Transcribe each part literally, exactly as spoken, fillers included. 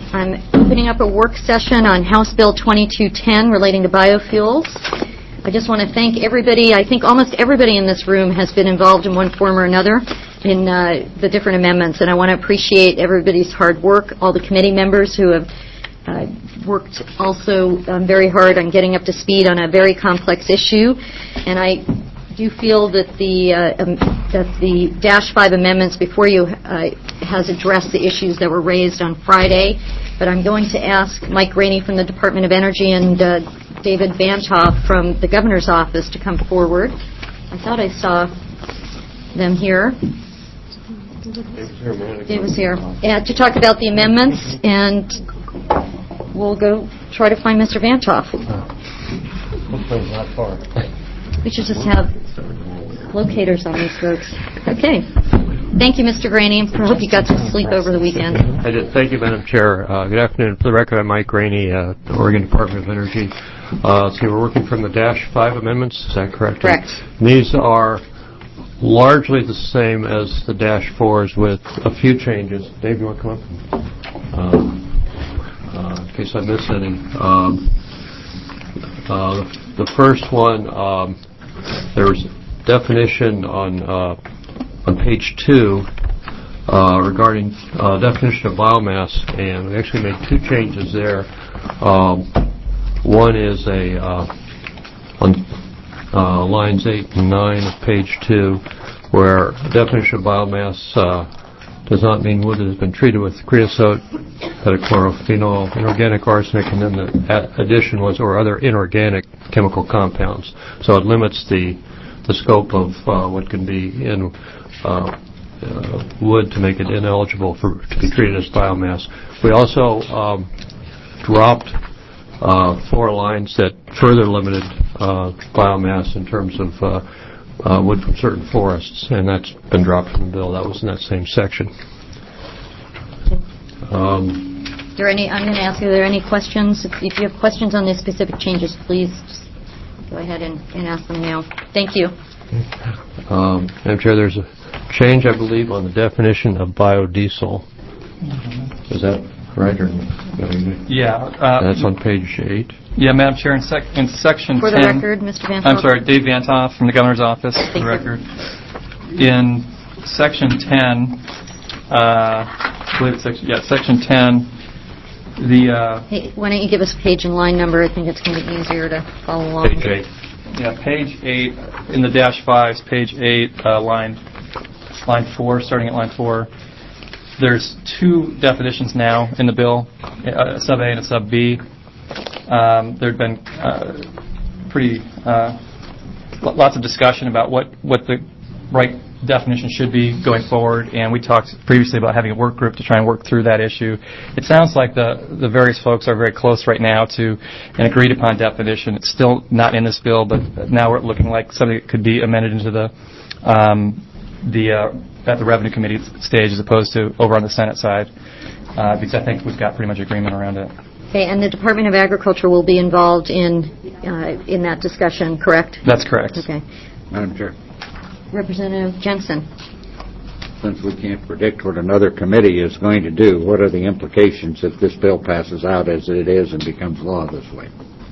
I'm opening up a work session on House Bill twenty-two ten relating to biofuels. I just want to thank everybody. I think almost everybody in this room has been involved in one form or another in uh, the different amendments, and I want to appreciate everybody's hard work, all the committee members who have uh, worked also um, very hard on getting up to speed on a very complex issue. And I do feel that the uh, um, that the Dash five amendments before you uh, has addressed the issues that were raised on Friday. But I'm going to ask Mike Rainey from the Department of Energy and uh, David Vantoff from the Governor's Office to come forward. I thought I saw them here. Dave was here. Uh, to talk about the amendments, and we'll go try to find Mister Vantoff. Hopefully not far. We should just have locators on these folks. Okay. Thank you, Mister Graney. I hope you got some sleep over the weekend. I did. Thank you, Madam Chair. Uh, good afternoon. For the record, I'm Mike Rainey, uh, the Oregon Department of Energy. Uh, so we're working from the Dash five amendments. Is that correct? Correct. And these are largely the same as the Dash fours with a few changes. Dave, you want to come up? Um, uh, in case I miss any. Um, uh, the, the first one, um, there was definition on uh, on page two uh, regarding uh, definition of biomass, and we actually made two changes there. Um, one is a uh, on uh, lines eight and nine of page two, where definition of biomass uh, does not mean wood that has been treated with creosote, petachlorophenol, inorganic arsenic, and then the addition was or other inorganic chemical compounds. So it limits the the scope of uh, what can be in uh, uh, wood to make it ineligible for to be treated as biomass. We also um, dropped uh, four lines that further limited uh, biomass in terms of uh, uh, wood from certain forests, and that's been dropped from the bill. That was in that same section. Um, Is there any? I'm going to ask you. Are there any questions? If, if you have questions on these specific changes, please just go ahead and, and ask them now. Thank you. Um, Madam Chair, there's a change, I believe, on the definition of biodiesel. Mm-hmm. Is that right? Or yeah. Uh, that's on page eight. Yeah, Madam Chair, in, sec- in section For ten... the record, Mister Vantoff. I'm sorry, Dave Vantoff from the Governor's Office, Thank for the you. record. In section ten, uh, I believe it's section, yeah, section ten, the... Uh, hey, why don't you give us page and line number? I think it's going to be easier to follow along. Page eight. Yeah, page eight in the dash fives, page eight, uh, line line four, starting at line four. There's two definitions now in the bill, a sub A and a sub B. Um, there had been uh, pretty uh, lots of discussion about what, what the right definition should be going forward, and we talked previously about having a work group to try and work through that issue. It sounds like the, the various folks are very close right now to an agreed upon definition. It's still not in this bill, but now we're looking like something that could be amended into the um, the uh, at the Revenue Committee stage as opposed to over on the Senate side, uh, because I think we've got pretty much agreement around it. Okay, and the Department of Agriculture will be involved in uh, in that discussion, correct? That's correct. Okay. Madam Chair. Representative Jensen. Since we can't predict what another committee is going to do, what are the implications if this bill passes out as it is and becomes law this way?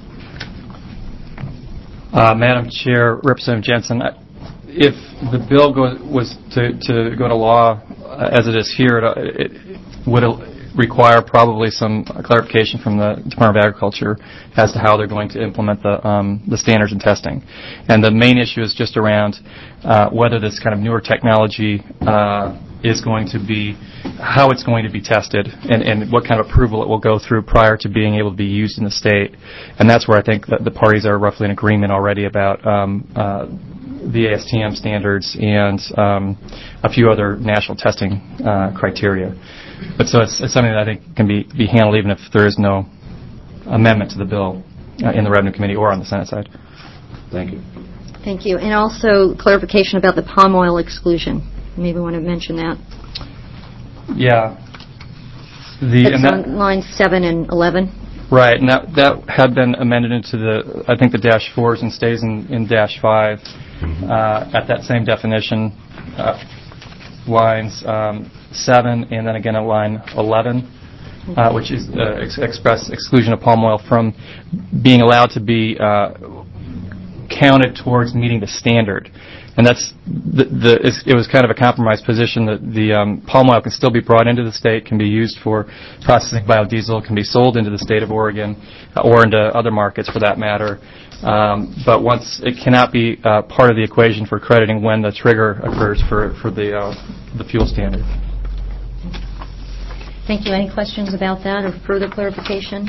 Uh, Madam Chair, Representative Jensen, if the bill go, was to, to go to law as it is here, it, it would require probably some clarification from the Department of Agriculture as to how they're going to implement the um, the standards and testing. And the main issue is just around uh, whether this kind of newer technology uh, is going to be, how it's going to be tested, and, and what kind of approval it will go through prior to being able to be used in the state. And that's where I think that the parties are roughly in agreement already about um, uh, the A S T M standards and um, a few other national testing uh, criteria. But so it's, it's something that I think can be, be handled even if there is no amendment to the bill uh, in the Revenue Committee or on the Senate side. Thank you. Thank you. And also clarification about the palm oil exclusion. You maybe want to mention that. Yeah. The, it's and on that, lines seven and eleven. Right, and that, that had been amended into the, I think, the dash fours and stays in, in dash five uh, at that same definition, uh, lines um, seven and then again at line eleven. uh, which is uh, ex- express exclusion of palm oil from being allowed to be uh, counted towards meeting the standard. And that's the, the it's, it was kind of a compromise position that the um, palm oil can still be brought into the state, can be used for processing biodiesel, can be sold into the state of Oregon uh, or into other markets for that matter. Um, but once it cannot be uh, part of the equation for crediting when the trigger occurs for for the uh, the fuel standard. Thank you. Any questions about that or further clarification?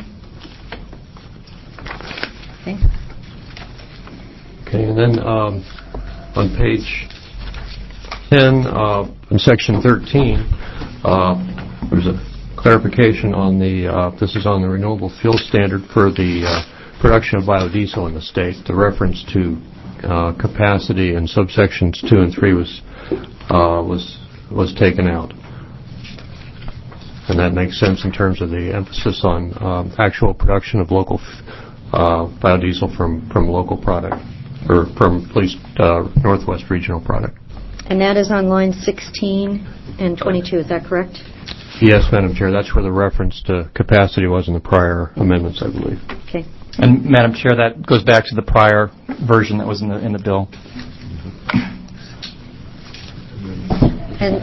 Okay. Okay, and then um, on page ten, uh, in section thirteen, uh, there's a clarification on the, uh, this is on the renewable fuel standard for the uh, production of biodiesel in the state. The reference to uh, capacity in subsections two and three was uh, was was taken out, and that makes sense in terms of the emphasis on um, actual production of local uh, biodiesel from from local product, or from at least uh, Northwest regional product. And that is on line sixteen and twenty-two. Is that correct? Yes, Madam Chair. That's where the reference to capacity was in the prior amendments, I believe. Okay. And Madam Chair, that goes back to the prior version that was in the in the bill. And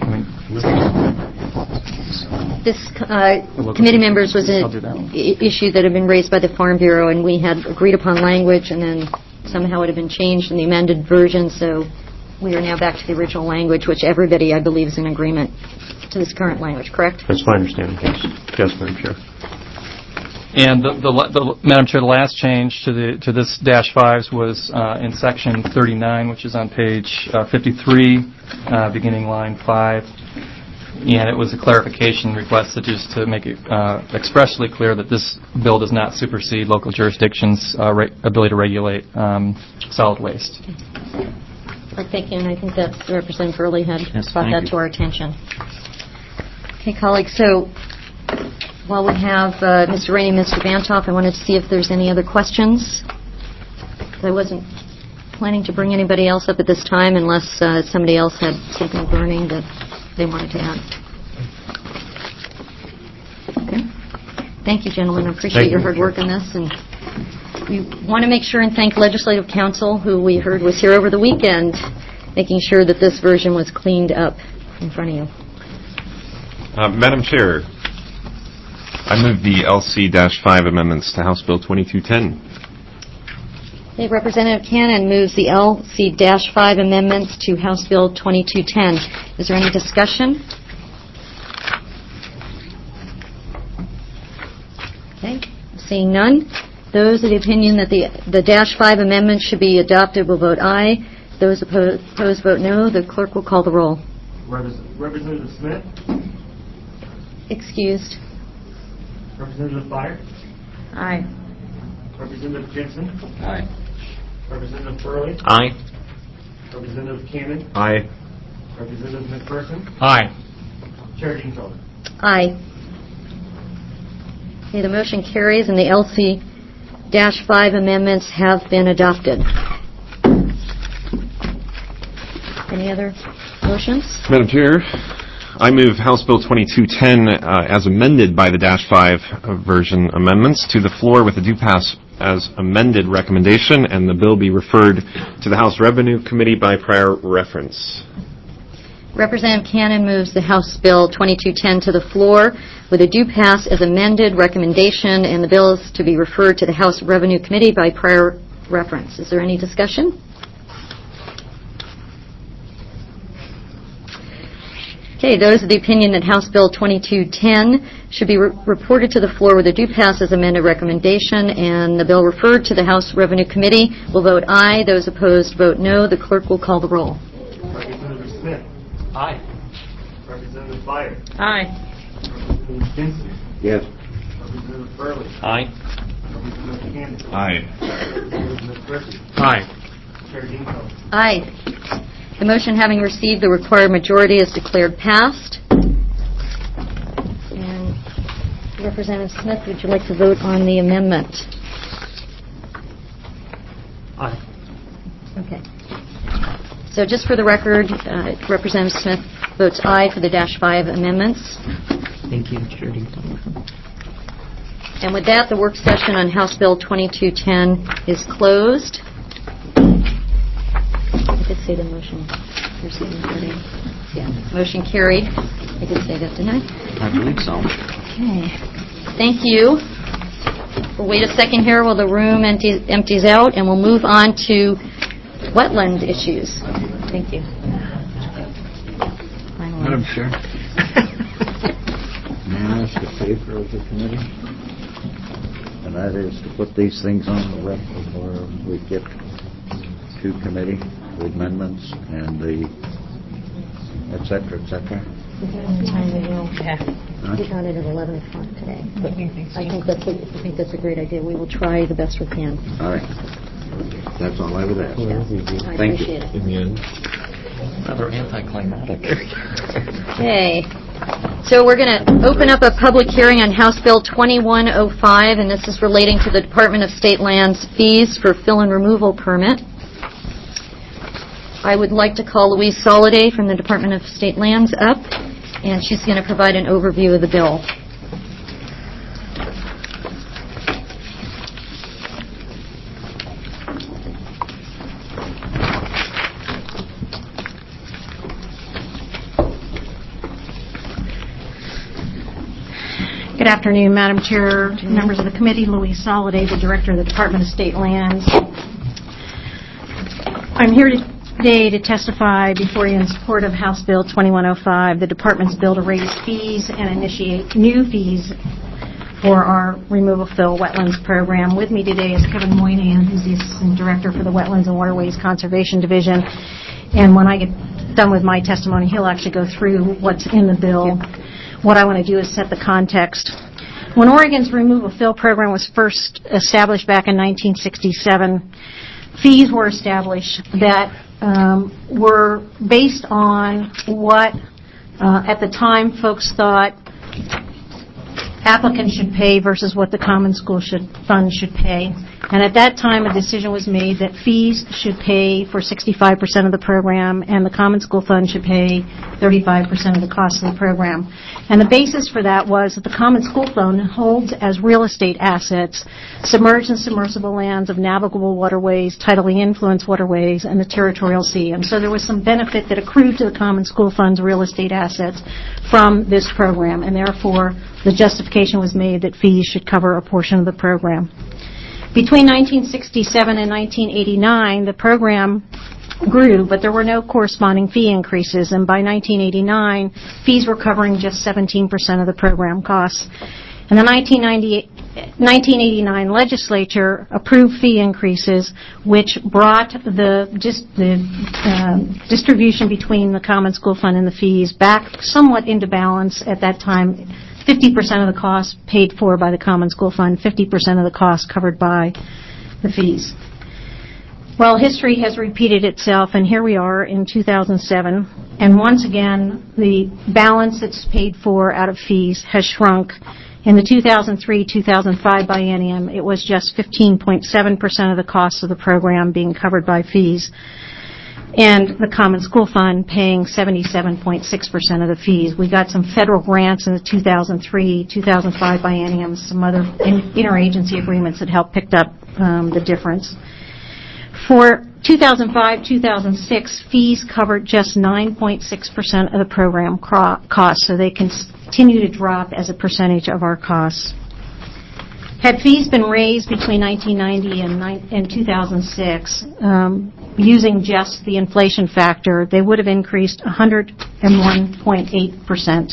this uh, committee members was an I- issue that had been raised by the Farm Bureau, and we had agreed upon language, and then somehow it had been changed in the amended version, so we are now back to the original language, which everybody, I believe, is in agreement to this current language, correct? That's my understanding, yes. Yes, Madam Chair. And the, the, the Madam Chair, the last change to the to this dash fives was uh, in section thirty-nine, which is on page uh, fifty-three, uh, beginning line five, and it was a clarification requested just to make it uh, expressly clear that this bill does not supersede local jurisdictions' uh, re- ability to regulate um, solid waste. Right, thank you, and I think that Representative Early had Yes, brought that you. to our attention. Okay, colleagues, so while we have uh, Mister Rainey and Mister Vantoff, I wanted to see if there's any other questions. I wasn't planning to bring anybody else up at this time unless uh, somebody else had something burning that they wanted to add. Okay. Thank you, gentlemen. I appreciate Thank your you. hard work on this. And we want to make sure and thank Legislative Counsel, who we heard was here over the weekend, making sure that this version was cleaned up in front of you. Uh, Madam Chair, I move the L C five amendments to House Bill twenty-two ten. Okay, Representative Cannon moves the L C five amendments to House Bill twenty-two ten. Is there any discussion? Okay, seeing none. Those of the opinion that the the dash five amendment should be adopted will vote aye. Those opposed, opposed vote no. The clerk will call the roll. Representative Smith, Excused. Representative Byer, Aye. Representative Jensen, Aye. Representative Burley, Aye. Representative Cannon, Aye. Representative McPherson, Aye. Chair Dinkle. Aye. Okay, the motion carries, and the L C five amendments have been adopted. Any other motions? Madam Chair, I move House Bill twenty-two ten uh, as amended by the dash five version amendments to the floor with a due pass as amended recommendation, and the bill be referred to the House Revenue Committee by prior reference. Representative Cannon moves the House Bill twenty-two ten to the floor with a due pass as amended recommendation, and the bill is to be referred to the House Revenue Committee by prior reference. Is there any discussion? Okay, those of the opinion that House Bill twenty-two ten should be re- reported to the floor with a due pass as amended recommendation, and the bill referred to the House Revenue Committee will vote aye. Those opposed vote no. The clerk will call the roll. Representative Smith, Aye. Representative Byer, Aye. Representative Jensen, Yes. Representative Burley, Aye. Representative Cannon, Aye. Representative McPherson, Aye. Chair Dinkle. Aye. The motion, having received the required majority, is declared passed. And Representative Smith, would you like to vote on the amendment? Aye. Okay. So just for the record, uh, Representative Smith votes aye for the dash five amendments. Thank you, Chair Dinkle. And with that, the work session on House Bill twenty-two ten is closed. I did say the motion. You're saying carried. Yeah, motion carried. I did say that, didn't I? I believe so. Okay. Thank you. We'll wait a second here while the room empties, empties out, and we'll move on to wetland issues. Thank you. Finally. Madam Chair. May I ask a favor of the committee? And that is to put these things on the record before we get to committee, the amendments and the et cetera, et cetera. Yeah. Huh? We got it at eleven o'clock today. But I think that's a, I think that's a great idea. We will try the best we can. All right. That's all I would ask. I Thank you. appreciate it. In the end. Rather anticlimactic. Okay. So we're going to open up a public hearing on House Bill twenty-one oh five, and this is relating to the Department of State Lands fees for fill and removal permit. I would like to call Louise Soliday from the Department of State Lands up, and she's going to provide an overview of the bill. Good afternoon, Madam Chair, members of the committee. Louise Soliday, the Director of the Department of State Lands. I'm here today to testify before you in support of House Bill twenty-one oh five, the Department's bill to raise fees and initiate new fees for our removal fill wetlands program. With me today is Kevin Moynihan, who's the Assistant Director for the Wetlands and Waterways Conservation Division. And when I get done with my testimony, he'll actually go through what's in the bill. What I want to do is set the context. When Oregon's removal fill program was first established back in nineteen sixty-seven, fees were established that um, were based on what, uh, at the time, folks thought applicants should pay versus what the Common School should, Fund should pay. And at that time, a decision was made that fees should pay for sixty-five percent of the program and the Common School Fund should pay thirty-five percent of the cost of the program. And the basis for that was that the Common School Fund holds as real estate assets submerged and submersible lands of navigable waterways, tidally influenced waterways, and the territorial sea. And so there was some benefit that accrued to the Common School Fund's real estate assets from this program, and therefore the justification was made that fees should cover a portion of the program. Between nineteen sixty-seven and nineteen eighty-nine, the program grew, but there were no corresponding fee increases, and by nineteen eighty-nine, fees were covering just seventeen percent of the program costs. And the nineteen eighty-nine legislature approved fee increases, which brought the, just the uh, distribution between the Common School Fund and the fees back somewhat into balance at that time. fifty percent of the cost paid for by the Common School Fund, fifty percent of the cost covered by the fees. Well, history has repeated itself, and here we are in two thousand seven, and once again, the balance that's paid for out of fees has shrunk. In the two thousand three two thousand five biennium, it was just fifteen point seven percent of the cost of the program being covered by fees, and the Common School Fund paying seventy-seven point six percent of the fees. We got some federal grants in the two thousand three two thousand five biennium, some other interagency agreements that helped pick up um, the difference. For two thousand five two thousand six, fees covered just nine point six percent of the program costs, so they continue to drop as a percentage of our costs. Had fees been raised between nineteen ninety and two thousand six, um, using just the inflation factor, they would have increased one hundred one point eight percent.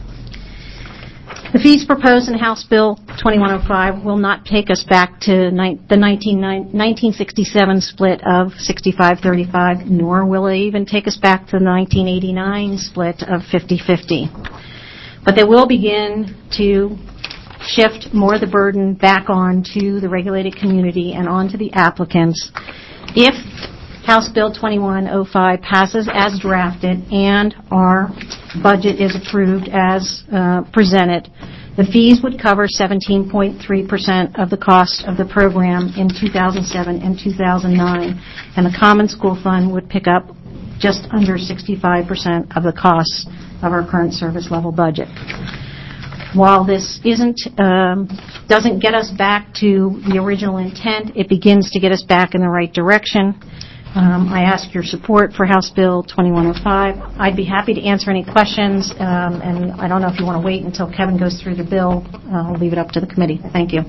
The fees proposed in House Bill twenty-one oh five will not take us back to ni- the nineteen sixty-seven split of sixty-five thirty-five, nor will it even take us back to the nineteen eighty-nine split of fifty fifty. But they will begin to shift more of the burden back on to the regulated community and on to the applicants if House Bill twenty-one oh five passes as drafted and our budget is approved as uh, presented. The fees would cover seventeen point three percent of the cost of the program in two thousand seven and two thousand nine, and the Common School Fund would pick up just under sixty-five percent of the costs of our current service level budget. While this isn't, um, doesn't get us back to the original intent, it begins to get us back in the right direction. Um, I ask your support for House Bill twenty-one oh five. I'd be happy to answer any questions, um, and I don't know if you want to wait until Kevin goes through the bill. Uh, I'll leave it up to the committee. Thank you.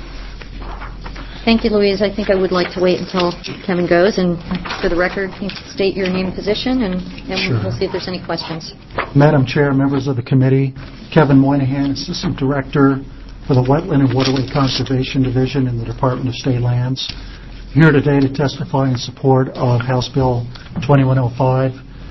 Thank you, Louise. I think I would like to wait until Kevin goes, and for the record, you can state your name and position, and then Sure. we'll see if there's any questions. Madam Chair, members of the committee, Kevin Moynihan, Assistant Director for the Wetland and Waterway Conservation Division in the Department of State Lands, here today to testify in support of House Bill twenty-one oh five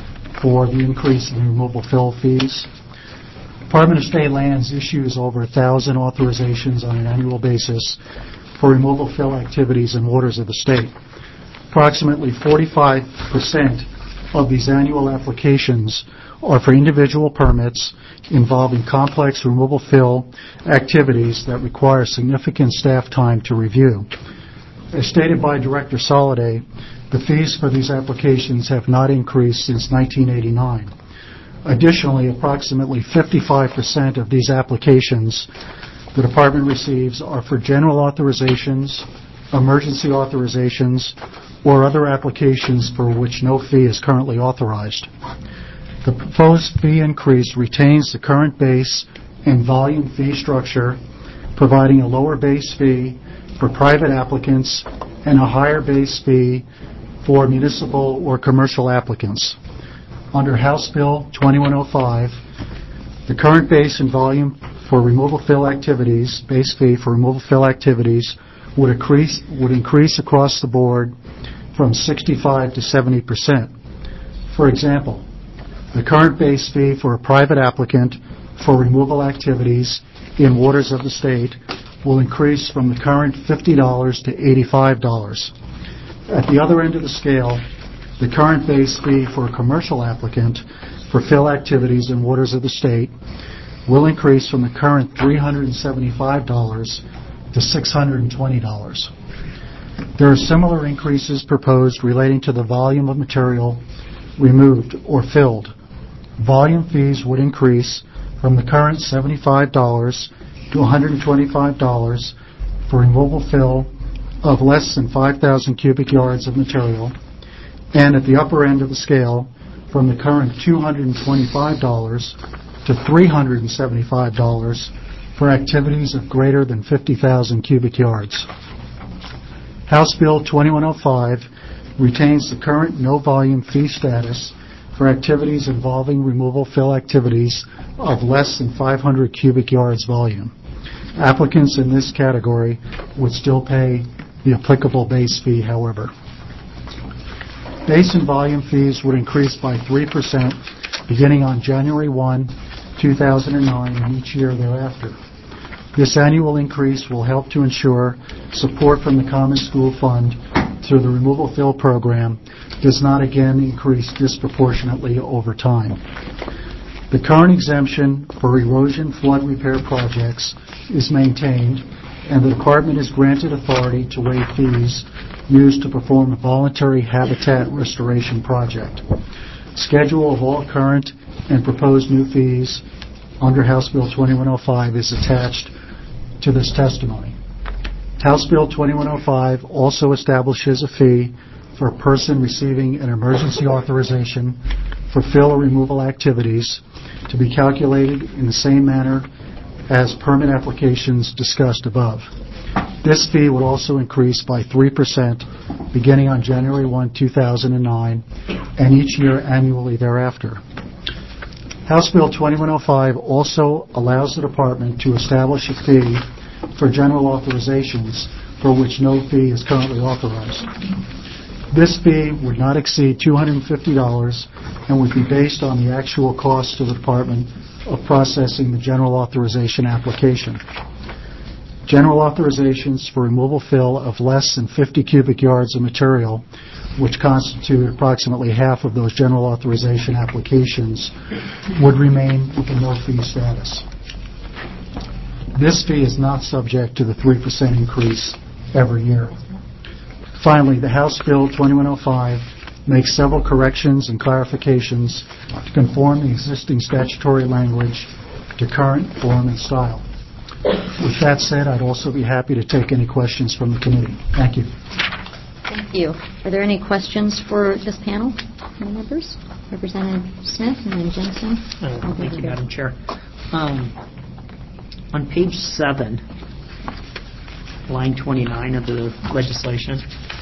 for the increase in removal fill fees. Department of State Lands issues over a thousand authorizations on an annual basis for removal fill activities in waters of the state. Approximately forty-five percent of these annual applications are for individual permits involving complex removal fill activities that require significant staff time to review. As stated by Director Soliday, the fees for these applications have not increased since nineteen eighty-nine. Additionally, approximately fifty-five percent of these applications the Department receives are for general authorizations, emergency authorizations, or other applications for which no fee is currently authorized. The proposed fee increase retains the current base and volume fee structure, providing a lower base fee for private applicants and a higher base fee for municipal or commercial applicants. Under House Bill twenty-one oh five, the current base and volume for removal fill activities, base fee for removal fill activities, would increase, would increase across the board from sixty-five to seventy percent. For example, the current base fee for a private applicant for removal activities in waters of the state will increase from the current fifty dollars to eighty-five dollars. At the other end of the scale, the current base fee for a commercial applicant for fill activities in waters of the state will increase from the current three hundred seventy-five dollars to six hundred twenty dollars. There are similar increases proposed relating to the volume of material removed or filled. Volume fees would increase from the current seventy-five dollars to one hundred twenty-five dollars for removal fill of less than five thousand cubic yards of material, and at the upper end of the scale from the current two hundred twenty-five dollars to three hundred seventy-five dollars for activities of greater than fifty thousand cubic yards. House Bill twenty-one oh five retains the current no-volume fee status for activities involving removal fill activities of less than five hundred cubic yards volume. Applicants in this category would still pay the applicable base fee, however. Base and volume fees would increase by three percent beginning on January first, two thousand nine, and each year thereafter. This annual increase will help to ensure support from the Common School Fund through the removal fill program does not again increase disproportionately over time. The current exemption for erosion flood repair projects is maintained, and the Department is granted authority to waive fees used to perform a voluntary habitat restoration project. Schedule of all current and proposed new fees under House Bill twenty-one oh five is attached to this testimony. House Bill twenty-one oh five also establishes a fee for a person receiving an emergency authorization for fill or removal activities to be calculated in the same manner as permit applications discussed above. This fee would also increase by three percent beginning on January first, two thousand nine, and each year annually thereafter. House Bill twenty-one oh five also allows the Department to establish a fee for general authorizations for which no fee is currently authorized. This fee would not exceed two hundred fifty dollars and would be based on the actual cost to the Department of processing the general authorization application. General authorizations for removal fill of less than fifty cubic yards of material, which constitute approximately half of those general authorization applications, would remain with a no-fee status. This fee is not subject to the three percent increase every year. Finally, the House Bill twenty-one oh five makes several corrections and clarifications to conform the existing statutory language to current form and style. With that said, I'd also be happy to take any questions from the committee. Thank you. Thank you. Are there any questions for this panel? Any members? Representative Smith and then Jensen. Uh, Thank you, Madam Chair. Um, On page seven, line twenty-nine of the legislation,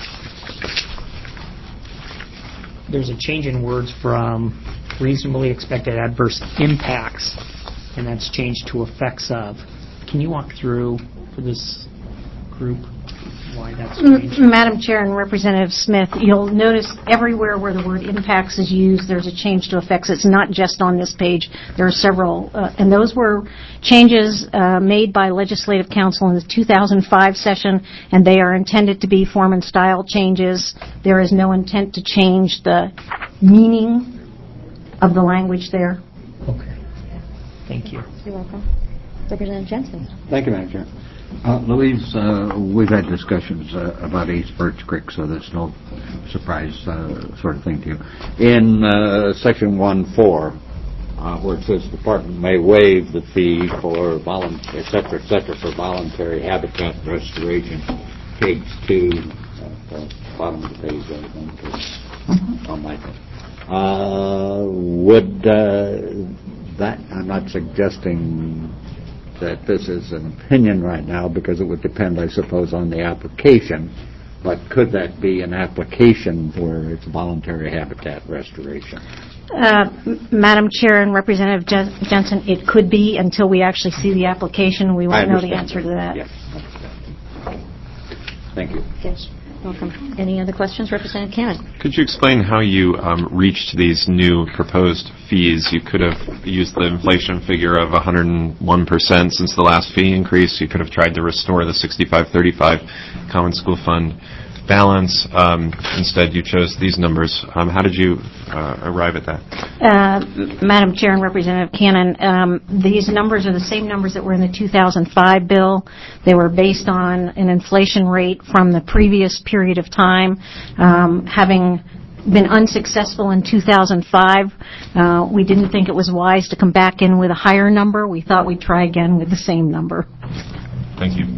there's a change in words from reasonably expected adverse impacts, and that's changed to effects of. Can you walk through for this group why that's changed? M- Madam Chair and Representative Smith, you'll notice everywhere where the word impacts is used, there's a change to effects. It's not just on this page. There are several, uh, and those were changes uh, made by Legislative Council in the two thousand five session, and they are intended to be form and style changes. There is no intent to change the meaning of the language there. Okay. Thank you. You're welcome. Representative Jensen. Thank you, Madam Chair. Uh, Louise, uh, we've had discussions uh, about East Birch Creek, so there's no surprise uh, sort of thing to you. In uh, Section one four, uh, where it says the Department may waive the fee for voluntary, et cetera, et cetera, for voluntary habitat restoration, page two, at the bottom of the page, I think, mm-hmm. on my thing. Uh, would uh, that, I'm not suggesting that this is an opinion right now because it would depend, I suppose, on the application, but could that be an application where it's voluntary habitat restoration? Uh, M- Madam Chair and Representative Jen- Jensen, it could be until we actually see the application. We won't know the answer to that. Yes. Thank you. Yes. Welcome. Any other questions? Representative Cannon. Could you explain how you um, reached these new proposed fees? You could have used the inflation figure of one hundred one percent since the last fee increase. You could have tried to restore the sixty-five thirty-five Common School Fund balance. Um, instead, you chose these numbers. Um, how did you uh, arrive at that? Uh, Madam Chair and Representative Cannon, um, these numbers are the same numbers that were in the two thousand five bill. They were based on an inflation rate from the previous period of time. Um, having been unsuccessful in two thousand five, uh, we didn't think it was wise to come back in with a higher number. We thought we'd try again with the same number. Thank you.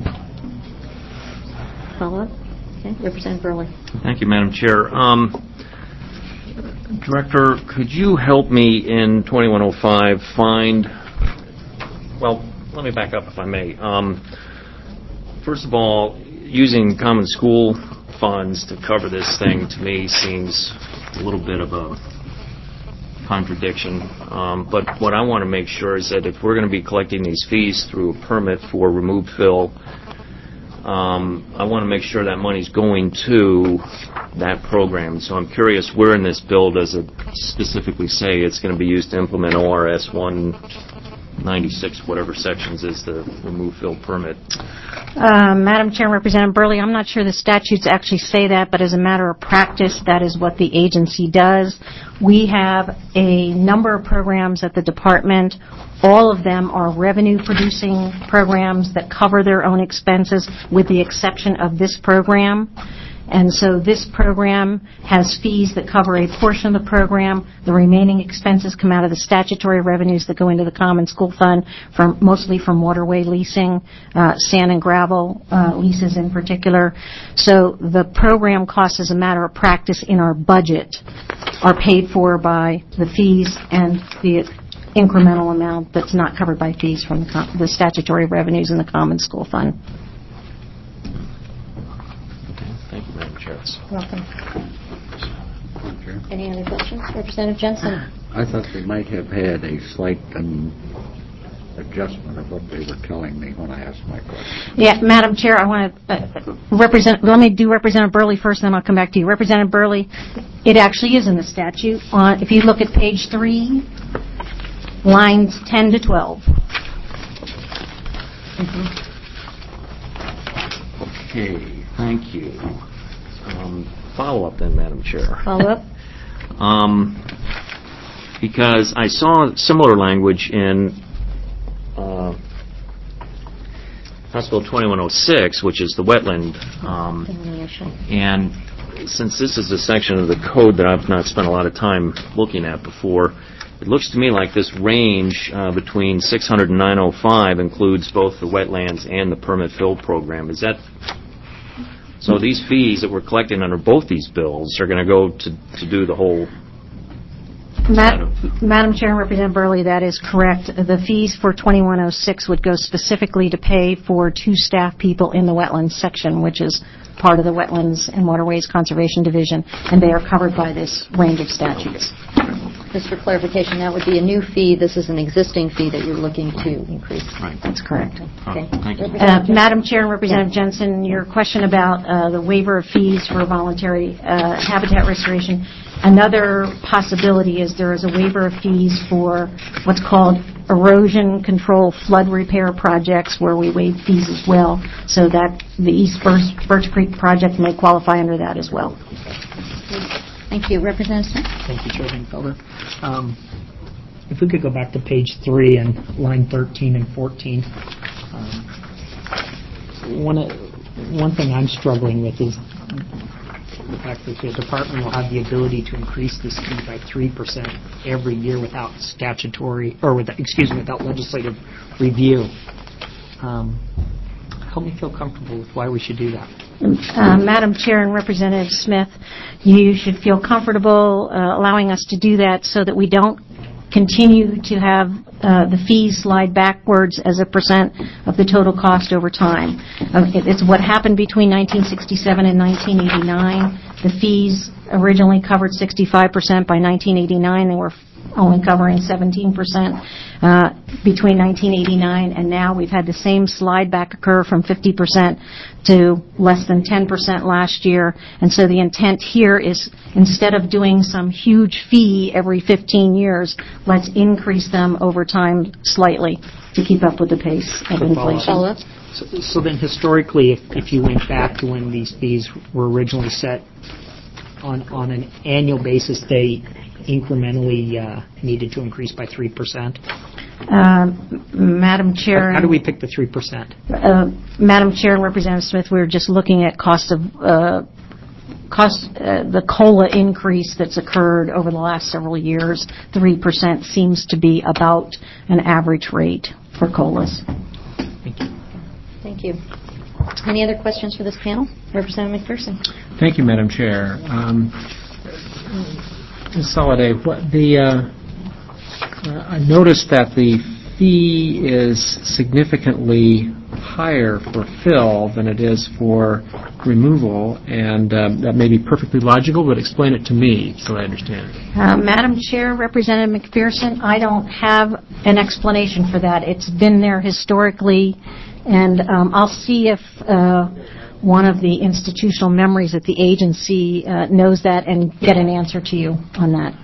Follow-up? Okay. Representative Burley. Thank you, Madam Chair. Um, Director, could you help me in twenty-one oh five find, well, let me back up if I may. Um, first of all, using common school funds to cover this thing to me seems a little bit of a contradiction. Um, but what I want to make sure is that if we're going to be collecting these fees through a permit for remove fill, Um, I want to make sure that money's going to that program. So I'm curious, where in this bill does it specifically say it's going to be used to implement O R S one ninety-six, whatever sections is the remove fill permit? Uh, Madam Chair and Representative Burley, I'm not sure the statutes actually say that, but as a matter of practice, that is what the agency does. We have a number of programs at the department. All of them are revenue-producing programs that cover their own expenses, with the exception of this program. And so this program has fees that cover a portion of the program. The remaining expenses come out of the statutory revenues that go into the Common School Fund, from, mostly from waterway leasing, uh, sand and gravel uh, leases in particular. So the program costs, as a matter of practice in our budget, are paid for by the fees and the incremental amount that's not covered by fees from the, com- the statutory revenues in the Common School Fund. Thank you, Madam Chair. Welcome. Any other questions? Representative Jensen. I thought they might have had a slight um, adjustment of what they were telling me when I asked my question. Yeah, Madam Chair, I want to uh, represent. Let me do Representative Burley first, then I'll come back to you. Representative Burley, it actually is in the statute. Uh, if you look at page three, lines ten to twelve. Mm-hmm. Okay, thank you. Um, follow up then, Madam Chair. Follow up. Um, because I saw similar language in uh, House Bill twenty-one oh six, which is the wetland. Um, and since this is a section of the code that I've not spent a lot of time looking at before, it looks to me like this range uh, between six hundred and nine oh five includes both the wetlands and the permit fill program. Is that so? These fees that we're collecting under both these bills are going to go to to do the whole. Ma- Madam Chair and Representative Burley, that is correct. The fees for twenty-one oh six would go specifically to pay for two staff people in the wetlands section, which is part of the Wetlands and Waterways Conservation Division, and they are covered by this range of statutes. Just for clarification, that would be a new fee. This is an existing fee that you're looking to increase. Right. That's correct. Okay. Thank you. Uh, Madam Chair and Representative Jensen, your question about uh, the waiver of fees for voluntary uh, habitat restoration, another possibility is there is a waiver of fees for what's called erosion control flood repair projects where we waive fees as well, so that the East Birch, Birch Creek project may qualify under that as well. Thank you. Representative Smith? Thank you, Chairman Felder. Um, if we could go back to page three and line thirteen and fourteen. Um, one, uh, one thing I'm struggling with is the fact that the department will have the ability to increase this fee by three percent every year without statutory, or with, excuse me, without legislative review. Um, help me feel comfortable with why we should do that. Uh, Madam Chair and Representative Smith, you should feel comfortable uh, allowing us to do that so that we don't continue to have uh, the fees slide backwards as a percent of the total cost over time. Uh, it, it's what happened between nineteen sixty-seven and nineteen eighty-nine. The fees originally covered sixty-five percent. By nineteen eighty-nine, they were only covering seventeen percent. Uh, between nineteen eighty-nine and now, we've had the same slide back occur from fifty percent to less than ten percent last year. And so the intent here is, instead of doing some huge fee every fifteen years, let's increase them over time slightly to keep up with the pace of inflation. Follow-up? So, so then historically, if, if you went back to when these fees were originally set on, on an annual basis, they incrementally uh, needed to increase by three percent? Uh, Madam Chair. How, how do we pick the three percent? Uh, Madam Chair and Representative Smith, we were just looking at cost of uh, cost, uh, the COLA increase that's occurred over the last several years. three percent seems to be about an average rate for COLAs. Thank you. Thank you. Any other questions for this panel? Representative McPherson. Thank you, Madam Chair. Um, Miz Soliday, what the uh, uh, I noticed that the fee is significantly higher for fill than it is for removal, and um, that may be perfectly logical, but explain it to me so I understand it. Uh, Madam Chair, Representative McPherson, I don't have an explanation for that. It's been there historically, and um, I'll see if uh, one of the institutional memories at the agency uh, knows that and get an answer to you on that.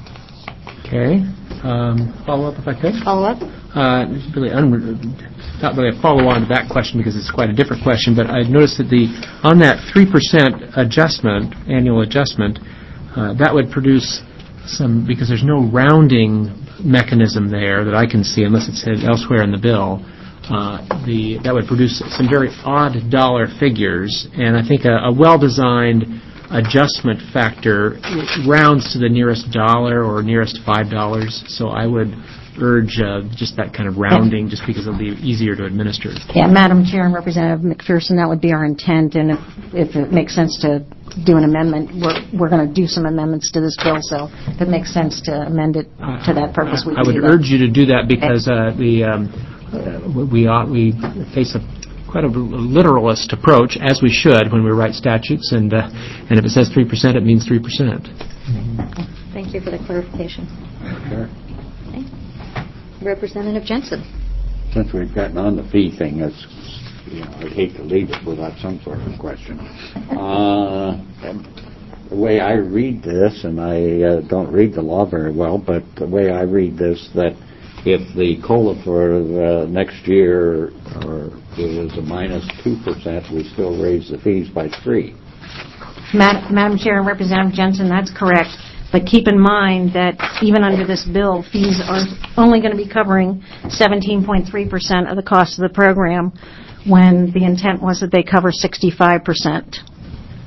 Okay. Um, follow up if I could? Follow up? Uh, really un- not really a follow on to that question because it's quite a different question, but I noticed that the on that three percent adjustment, annual adjustment, uh, that would produce some, because there's no rounding mechanism there that I can see unless it's said elsewhere in the bill. Uh, the that would produce some very odd dollar figures, and I think a, a well-designed adjustment factor rounds to the nearest dollar or nearest five dollars. So I would urge uh, just that kind of rounding, just because it'll be easier to administer. Yeah, Madam Chair and Representative McPherson, that would be our intent, and if, if it makes sense to do an amendment, we're, we're going to do some amendments to this bill, so if it makes sense to amend it to that purpose, we I can would do that. urge you to do that because uh, the um, uh, we ought, we face a quite a literalist approach, as we should when we write statutes, and uh, and if it says three percent, it means three percent. Thank you for the clarification. Sure. Okay. Representative Jensen. Since we've gotten on the fee thing, that's, you know, I'd hate to leave it without some sort of question. Uh, the way I read this, and I uh, don't read the law very well, but the way I read this, that if the COLA for the next year or is a minus two percent, we still raise the fees by three. Madam, Madam Chair and Representative Jensen, that's correct. But keep in mind that even under this bill, fees are only going to be covering seventeen point three percent of the cost of the program, when the intent was that they cover sixty-five percent.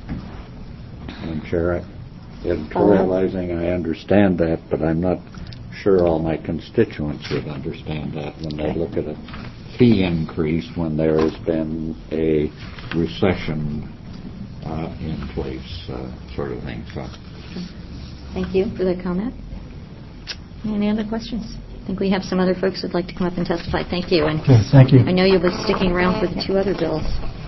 I'm sure I, editorializing, I understand that, but I'm not sure all my constituents would understand that when they look at a fee increase when there has been a recession uh, in place, uh, sort of thing. So, thank you for that comment. Any other questions? I think we have some other folks who'd like to come up and testify. Thank you. And Okay, thank you. I know you'll be sticking around for the two other bills.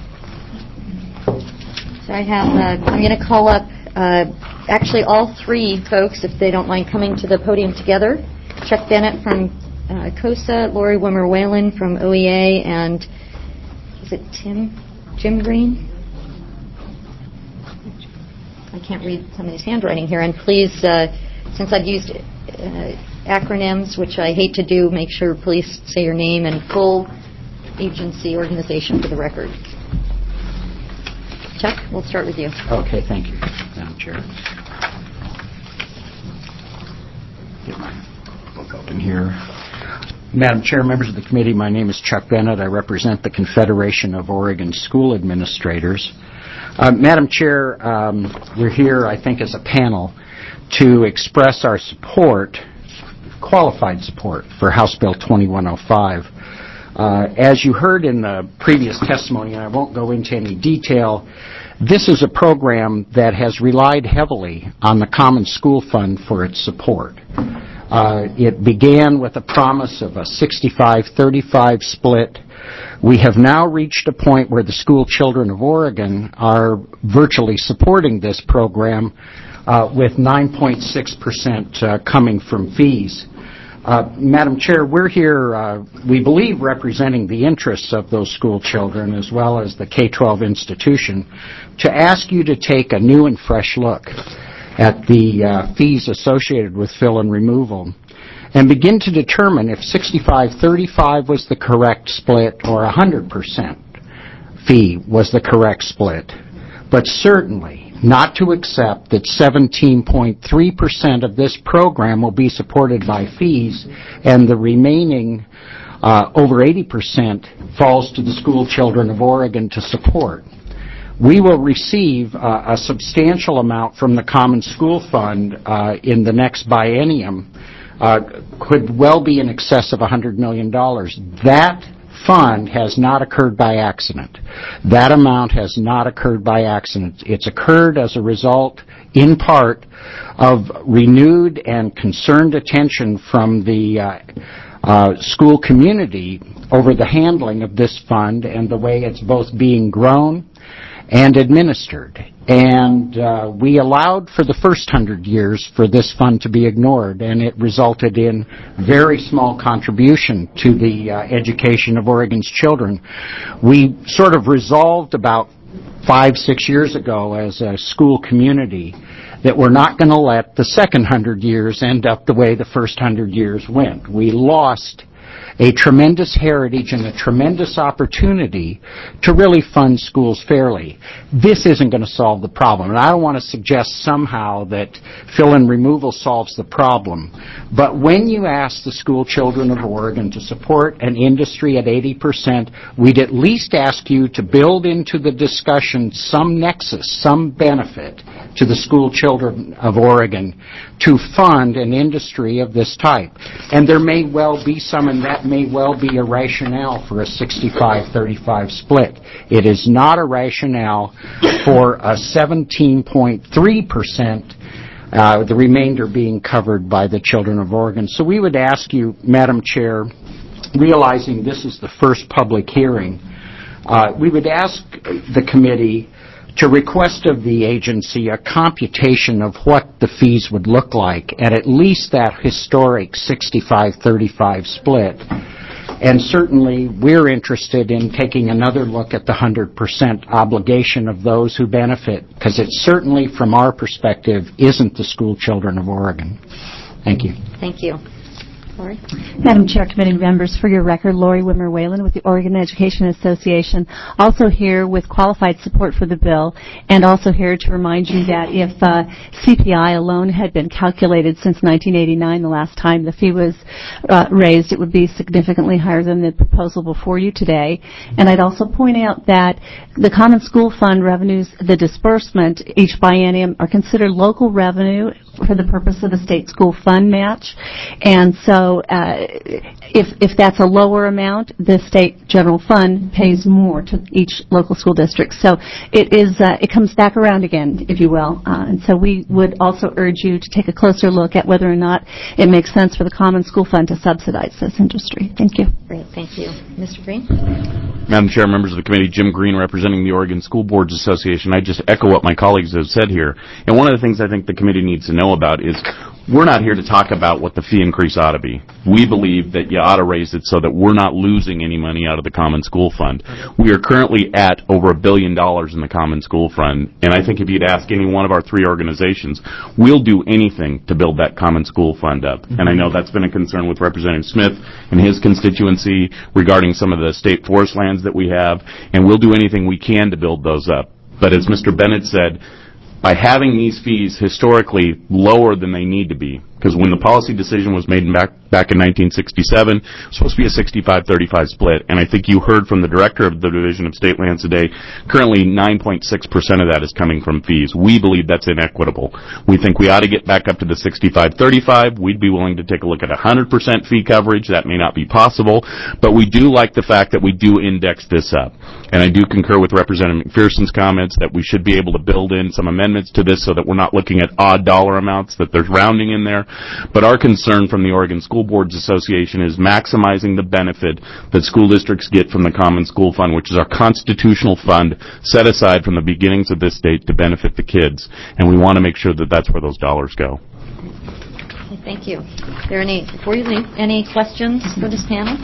So I have, uh, I'm going to call up uh, actually all three folks, if they don't mind coming to the podium together. Chuck Bennett from uh, COSA, Lori Wimmer-Whalen from O E A, and is it Tim, Jim Green? I can't read somebody's handwriting here. And please, uh, since I've used uh, acronyms, which I hate to do, make sure please say your name and full agency organization for the record. Chuck, we'll start with you. Okay, thank you, Madam Chair. Get my book open here. Madam Chair, members of the committee, my name is Chuck Bennett. I represent the Confederation of Oregon School Administrators. Uh, Madam Chair, um, we're here, I think, as a panel to express our support, qualified support, for House Bill twenty-one oh five. Uh, as you heard in the previous testimony, and I won't go into any detail, this is a program that has relied heavily on the Common School Fund for its support. Uh, it began with a promise of a sixty-five thirty-five split. We have now reached a point where the school children of Oregon are virtually supporting this program uh, with nine point six percent uh, coming from fees. Uh, Madam Chair, we're here, uh, we believe, representing the interests of those school children as well as the K twelve institution to ask you to take a new and fresh look at the uh, fees associated with fill and removal and begin to determine if sixty-five thirty-five was the correct split or one hundred percent fee was the correct split. But certainly not to accept that seventeen point three percent of this program will be supported by fees and the remaining uh, over eighty percent falls to the school children of Oregon to support. We will receive uh, a substantial amount from the Common School Fund uh, in the next biennium, uh, could well be in excess of one hundred million dollars. That fund has not occurred by accident. That amount has not occurred by accident. It's occurred as a result, in part, of renewed and concerned attention from the uh, uh, school community over the handling of this fund and the way it's both being grown and administered. And uh, we allowed for the first hundred years for this fund to be ignored, and it resulted in very small contribution to the uh, education of Oregon's children. We sort of resolved about five, six years ago as a school community that we're not going to let the second hundred years end up the way the first hundred years went. We lost a tremendous heritage and a tremendous opportunity to really fund schools fairly. This isn't going to solve the problem, and I don't want to suggest somehow that fill and removal solves the problem. But when you ask the school children of Oregon to support an industry at eighty percent, we'd at least ask you to build into the discussion some nexus, some benefit to the school children of Oregon to fund an industry of this type. And there may well be some, and that may well be a rationale for a sixty-five thirty-five split. It is not a rationale for a seventeen point three percent, uh, the remainder being covered by the children of Oregon. So we would ask you, Madam Chair, realizing this is the first public hearing, uh, we would ask the committee to request of the agency a computation of what the fees would look like at at least that historic sixty-five thirty-five split. And certainly we're interested in taking another look at the one hundred percent obligation of those who benefit, because it certainly, from our perspective, isn't the school children of Oregon. Thank you. Thank you. Lori? Madam Chair, committee members, for your record, Lori Wimmer Whalen with the Oregon Education Association, also here with qualified support for the bill, and also here to remind you that if uh, C P I alone had been calculated since nineteen eighty-nine, the last time the fee was uh, raised, it would be significantly higher than the proposal before you today. And I'd also point out that the Common School Fund revenues, the disbursement each biennium, are considered local revenue for the purpose of the state school fund match. And so uh, if if that's a lower amount, the state general fund pays more to each local school district. So it is uh, it comes back around again, if you will. Uh, and so we would also urge you to take a closer look at whether or not it makes sense for the Common School Fund to subsidize this industry. Thank you. Great, thank you. Mister Green? Madam Chair, members of the committee, Jim Green representing the Oregon School Boards Association. I just echo what my colleagues have said here. And one of the things I think the committee needs to know about is we're not here to talk about what the fee increase ought to be. We believe that you ought to raise it so that we're not losing any money out of the Common School Fund. We are currently at over a billion dollars in the Common School Fund, and I think if you'd ask any one of our three organizations, we'll do anything to build that Common School Fund up. And I know that's been a concern with Representative Smith and his constituency regarding some of the state forest lands that we have, and we'll do anything we can to build those up. But as Mister Bennett said, by having these fees historically lower than they need to be, because when the policy decision was made back back in nineteen sixty-seven, it was supposed to be a sixty-five thirty-five split, and I think you heard from the director of the Division of State Lands today, currently nine point six percent of that is coming from fees. We believe that's inequitable. We think we ought to get back up to the sixty-five thirty-five. We'd be willing to take a look at one hundred percent fee coverage. That may not be possible, but we do like the fact that we do index this up. And I do concur with Representative McPherson's comments that we should be able to build in some amendments to this so that we're not looking at odd dollar amounts, that there's rounding in there. But our concern from the Oregon School Boards Association is maximizing the benefit that school districts get from the Common School Fund, which is our constitutional fund set aside from the beginnings of this state to benefit the kids. And we want to make sure that that's where those dollars go. Okay, thank you. Are there any, before you leave, any questions for this panel?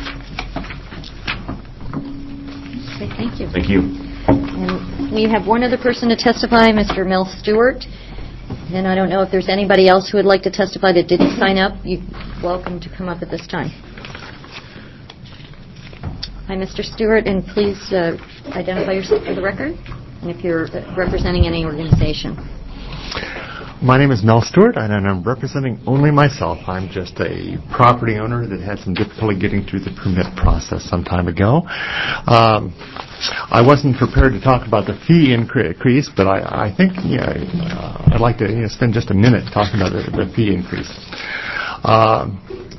Okay, thank you. Thank you. And we have one other person to testify, Mister Mel Stewart. And I don't know if there's anybody else who would like to testify that didn't sign up. You're welcome to come up at this time. Hi, Mister Stewart, and please uh, identify yourself for the record, and if you're representing any organization. My name is Mel Stewart, and I'm representing only myself. I'm just a property owner that had some difficulty getting through the permit process some time ago. Um, I wasn't prepared to talk about the fee increase, but I, I think yeah, uh, I'd like to you know, spend just a minute talking about the, the fee increase. Um,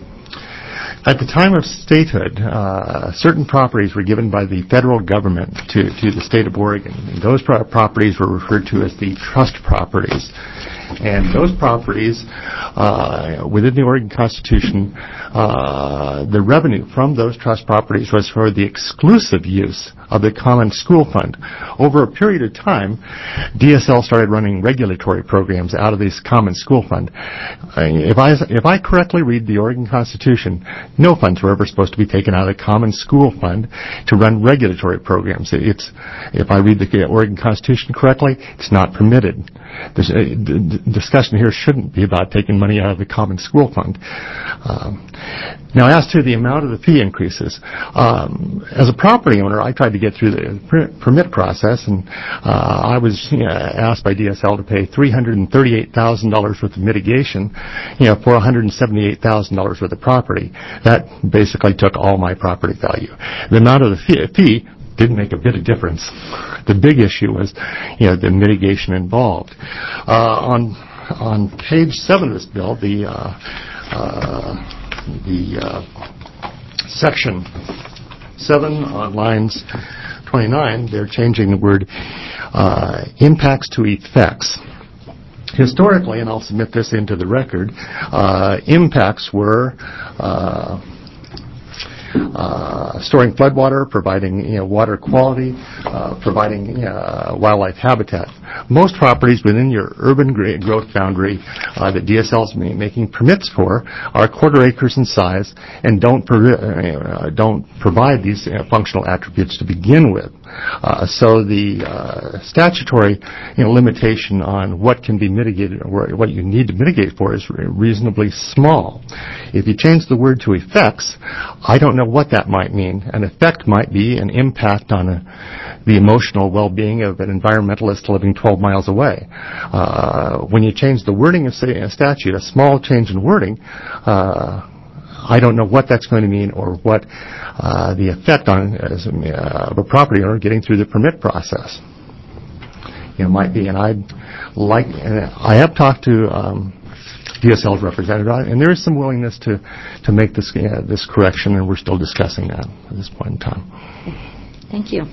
At the time of statehood, uh, certain properties were given by the federal government to, to the state of Oregon. And those pro- properties were referred to as the trust properties. And those properties, uh, within the Oregon Constitution, uh, the revenue from those trust properties was for the exclusive use of the Common School Fund. Over a period of time, D S L started running regulatory programs out of this Common School Fund. Uh, if I if I correctly read the Oregon Constitution, no funds were ever supposed to be taken out of the Common School Fund to run regulatory programs. It's if I read the Oregon Constitution correctly, it's not permitted. This, uh, the, the discussion here shouldn't be about taking money out of the Common School Fund. Um, now, as to the amount of the fee increases, um, as a property owner, I tried to get through the per- permit process, and uh, I was you know, asked by D S L to pay three hundred thirty-eight thousand dollars worth of mitigation, you know, for one hundred seventy-eight thousand dollars worth of property. That basically took all my property value. The amount of the fee, fee didn't make a bit of difference. The big issue was, you know, the mitigation involved. Uh, on on page seven of this bill, the uh, uh, the uh, section seven on lines twenty-nine, they're changing the word uh, impacts to effects. Historically, and I'll submit this into the record, uh, impacts were uh, uh, storing floodwater, providing you know, water quality, uh, providing uh, wildlife habitat. Most properties within your urban gra- growth boundary uh, that D S L is ma- making permits for are quarter acres in size and don't pro- uh, don't provide these uh, functional attributes to begin with. Uh, so the uh, statutory you know, limitation on what can be mitigated or what you need to mitigate for is re- reasonably small. If you change the word to effects, I don't know what that might mean. An effect might be an impact on a, the emotional well-being of an environmentalist living twelve miles away. Uh, when you change the wording of say, a statute, a small change in wording, uh, I don't know what that's going to mean or what uh, the effect on as, uh, of a property owner getting through the permit process. You know, might be, and I'd like, and I have talked to um, D S L's representative, and there is some willingness to to make this uh, this correction, and we're still discussing that at this point in time. Thank you.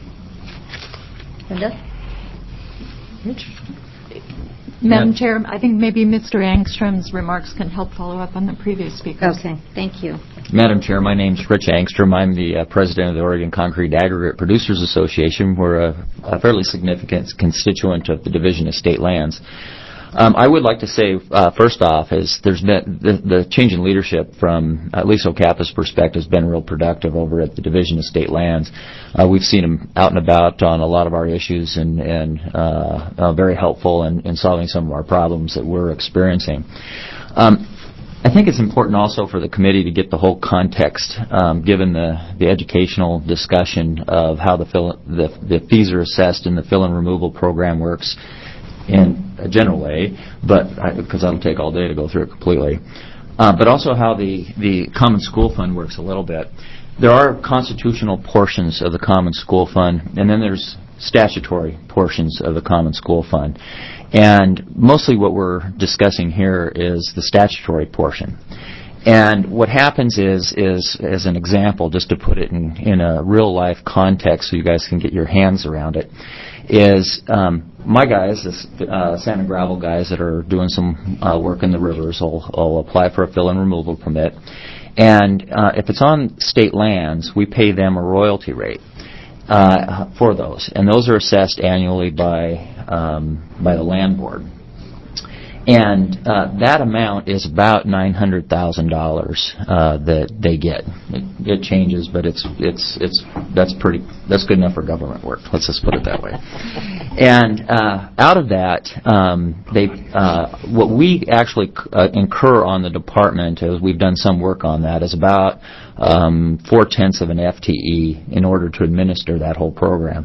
Linda? Rich? Madam Chair, I think maybe Mister Angstrom's remarks can help follow up on the previous speakers. Okay, thank you. Madam Chair, my name's Rich Angstrom. I'm the uh, president of the Oregon Concrete Aggregate Producers Association. We're a, a fairly significant constituent of the Division of State Lands. Um, I would like to say, uh, first off, is there's been the, the change in leadership from at least OCAPA's perspective has been real productive over at the Division of State Lands. Uh, we've seen them out and about on a lot of our issues and, and uh, uh, very helpful in, in solving some of our problems that we're experiencing. Um, I think it's important also for the committee to get the whole context, um, given the, the educational discussion of how the, fill, the, the fees are assessed and the fill and removal program works in a general way, but because that'll take all day to go through it completely. Uh, but also how the, the Common School Fund works a little bit. There are constitutional portions of the Common School Fund, and then there's statutory portions of the Common School Fund. And mostly what we're discussing here is the statutory portion. And what happens is, is as an example, just to put it in, in a real-life context so you guys can get your hands around it, is um, my guys, the uh, sand and gravel guys that are doing some uh, work in the rivers will, will apply for a fill and removal permit. And uh, if it's on state lands, we pay them a royalty rate uh, for those. And those are assessed annually by, um, by the land board. And uh, that amount is about nine hundred thousand dollars uh, that they get. It, it changes, but it's it's it's that's pretty that's good enough for government work. Let's just put it that way. And uh, out of that, um, they uh, what we actually uh, incur on the department, as we've done some work on that, is about um, four tenths of an F T E in order to administer that whole program.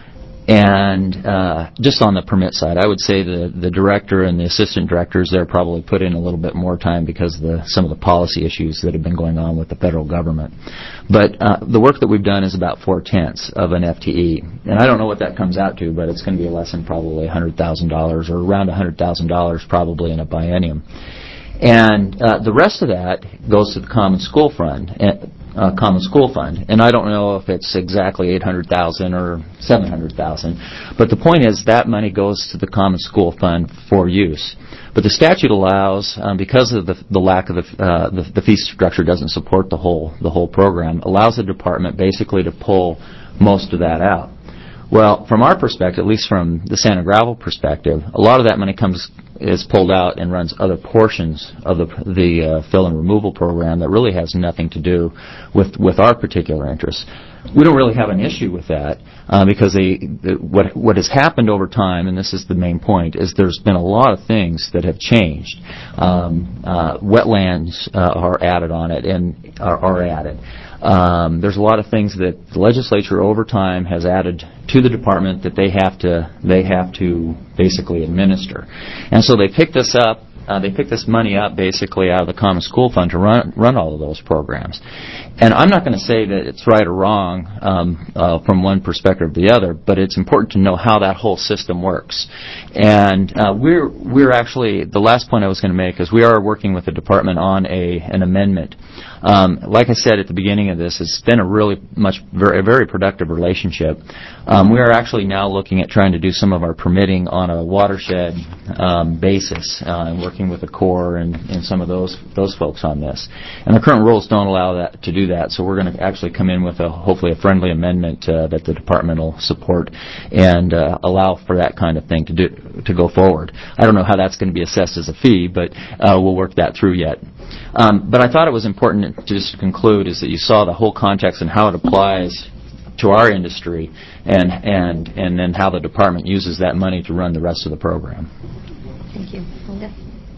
And uh, just on the permit side, I would say the, the director and the assistant directors there probably put in a little bit more time because of the, some of the policy issues that have been going on with the federal government. But uh, the work that we've done is about four-tenths of an F T E. And I don't know what that comes out to, but it's going to be less than probably one hundred thousand dollars or around one hundred thousand dollars probably in a biennium. And uh, the rest of that goes to the Common School Fund. And, Uh, Common School Fund, and I don't know if it's exactly eight hundred thousand or seven hundred thousand, but the point is that money goes to the Common School Fund for use. But the statute allows, um, because of the, the lack of the, uh, the the fee structure doesn't support the whole the whole program, allows the department basically to pull most of that out. Well, from our perspective, at least from the sand and gravel perspective, a lot of that money comes is pulled out and runs other portions of the the uh, fill and removal program that really has nothing to do with with our particular interests. We don't really have an issue with that uh, because they, the, what what has happened over time, and this is the main point, is there's been a lot of things that have changed. Um, uh, wetlands uh, are added on it and are, are added. Um, there's a lot of things that the legislature over time has added to the department that they have to they have to basically administer, and so they picked this up. Uh, they picked this money up basically out of the Common School Fund to run run all of those programs. And I'm not going to say that it's right or wrong um, uh, from one perspective or the other, but it's important to know how that whole system works. And uh, we're we're actually the last point I was going to make is we are working with the department on a an amendment Um, like I said at the beginning of this, it's been a really much very, a very productive relationship. Um, we are actually now looking at trying to do some of our permitting on a watershed um, basis, uh, and working with the Corps and, and some of those those folks on this. And the current rules don't allow that to do that, so we're going to actually come in with a hopefully a friendly amendment uh, that the department will support and uh, allow for that kind of thing to do to go forward. I don't know how that's going to be assessed as a fee, but uh, we'll work that through yet. Um, but I thought it was important to just conclude is that you saw the whole context and how it applies to our industry, and and and then how the department uses that money to run the rest of the program. Thank you. Linda?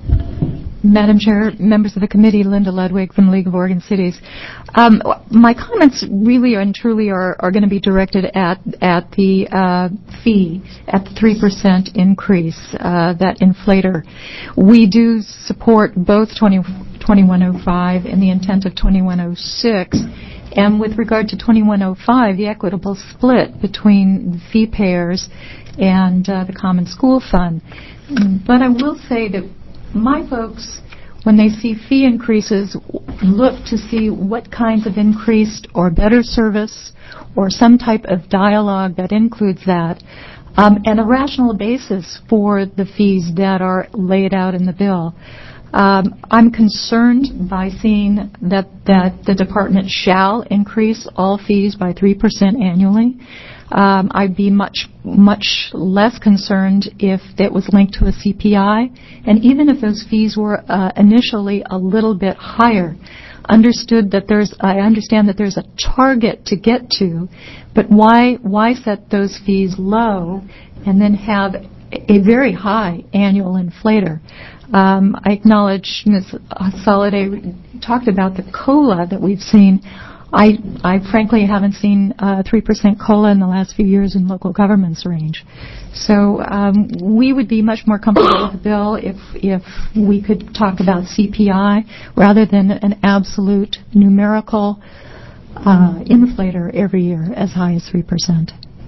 Madam Chair, members of the committee, Linda Ludwig from the League of Oregon Cities. Um, my comments really and truly are, are going to be directed at at the uh, fee, at the three percent increase, uh, that inflator. We do support both twenty-one oh five and the intent of twenty-one oh six. And with regard to twenty-one oh five, the equitable split between the fee payers and uh, the Common School Fund. But I will say that my folks, when they see fee increases, look to see what kinds of increased or better service or some type of dialogue that includes that, um, and a rational basis for the fees that are laid out in the bill. Um, I'm concerned by seeing that, that the department shall increase all fees by three percent annually. Um, I'd be much, much less concerned if it was linked to a C P I, and even if those fees were uh, initially a little bit higher. Understood that there's, I understand that there's a target to get to, but why, why set those fees low and then have a very high annual inflator? Um, I acknowledge Miz Soliday talked about the COLA that we've seen. I, I frankly haven't seen uh, three percent COLA in the last few years in local government's range. So um, we would be much more comfortable with the bill if, if we could talk about C P I rather than an absolute numerical uh, inflator every year as high as three percent.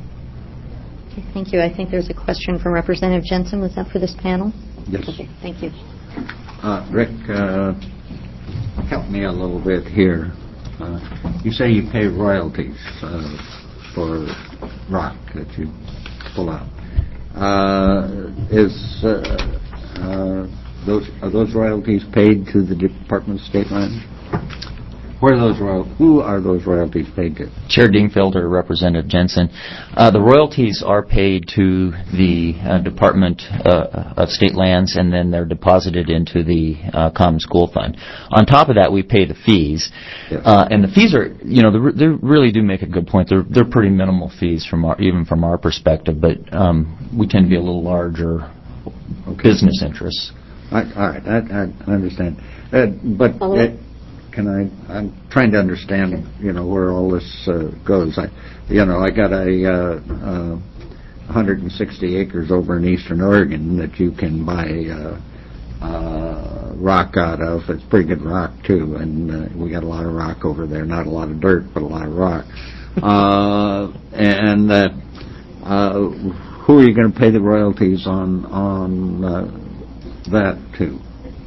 Okay, thank you. I think there's a question from Representative Jensen. Was that for this panel? Yes. Okay, thank you. Uh, Rick, uh, help me a little bit here. Uh, you say you pay royalties uh, for rock that you pull out. Uh, is uh, uh, those are those royalties paid to the Department of State Lands? Where are those royal? Who are those royalties paid to? Chair Dingfelder, Representative Jensen. Uh, the royalties are paid to the uh, Department uh, of State Lands, and then they're deposited into the uh, Common School Fund. On top of that, we pay the fees, yes. uh, and the fees are, you know, they really do make a good point. They're they're pretty minimal fees from our, even from our perspective, but um, we tend to be a little larger okay. business interests. I, all right, I, I understand, uh, but. It, Can I? I'm trying to understand, you know, where all this uh, goes. I, you know, I got a uh, uh, one hundred sixty acres over in eastern Oregon that you can buy uh, uh, rock out of. It's pretty good rock too, and uh, we got a lot of rock over there. Not a lot of dirt, but a lot of rock. uh, and uh, uh, who are you going to pay the royalties on on uh, that to?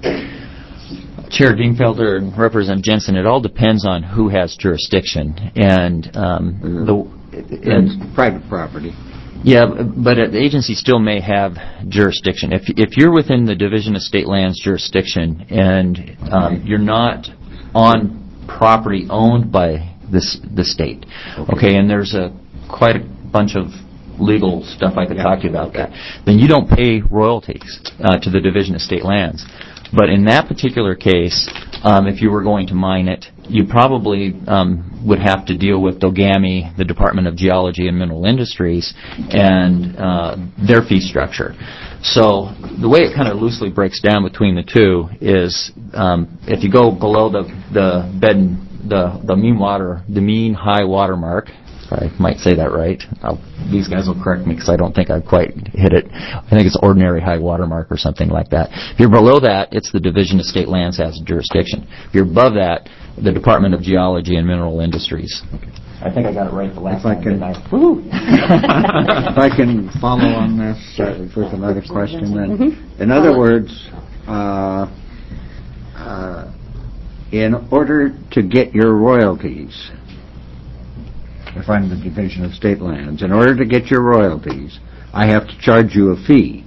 Chair Dingfelder and Representative Jensen, it all depends on who has jurisdiction, and um, the and it's private property. Yeah, but the agency still may have jurisdiction. If if you're within the Division of State Lands jurisdiction and um, you're not on property owned by this the state, okay, okay and there's a quite a bunch of legal stuff I could yeah. talk to you about that, then you don't pay royalties uh, to the Division of State Lands. But in that particular case, um, if you were going to mine it, you probably um, would have to deal with DOGAMI, the Department of Geology and Mineral Industries, and uh, their fee structure. So the way it kind of loosely breaks down between the two is um, if you go below the the bed and the the mean water, the mean high water mark. I might say that right. I'll, these guys will correct me because I don't think I've quite hit it. I think it's ordinary high water mark or something like that. If you're below that, it's the Division of State Lands has jurisdiction. If you're above that, the Department of Geology and Mineral Industries. I think I got it right the last if I time, can, didn't I? If I can follow on this uh, with another question then. In other words, uh, uh, in order to get your royalties, if I'm the Division of State Lands, in order to get your royalties, I have to charge you a fee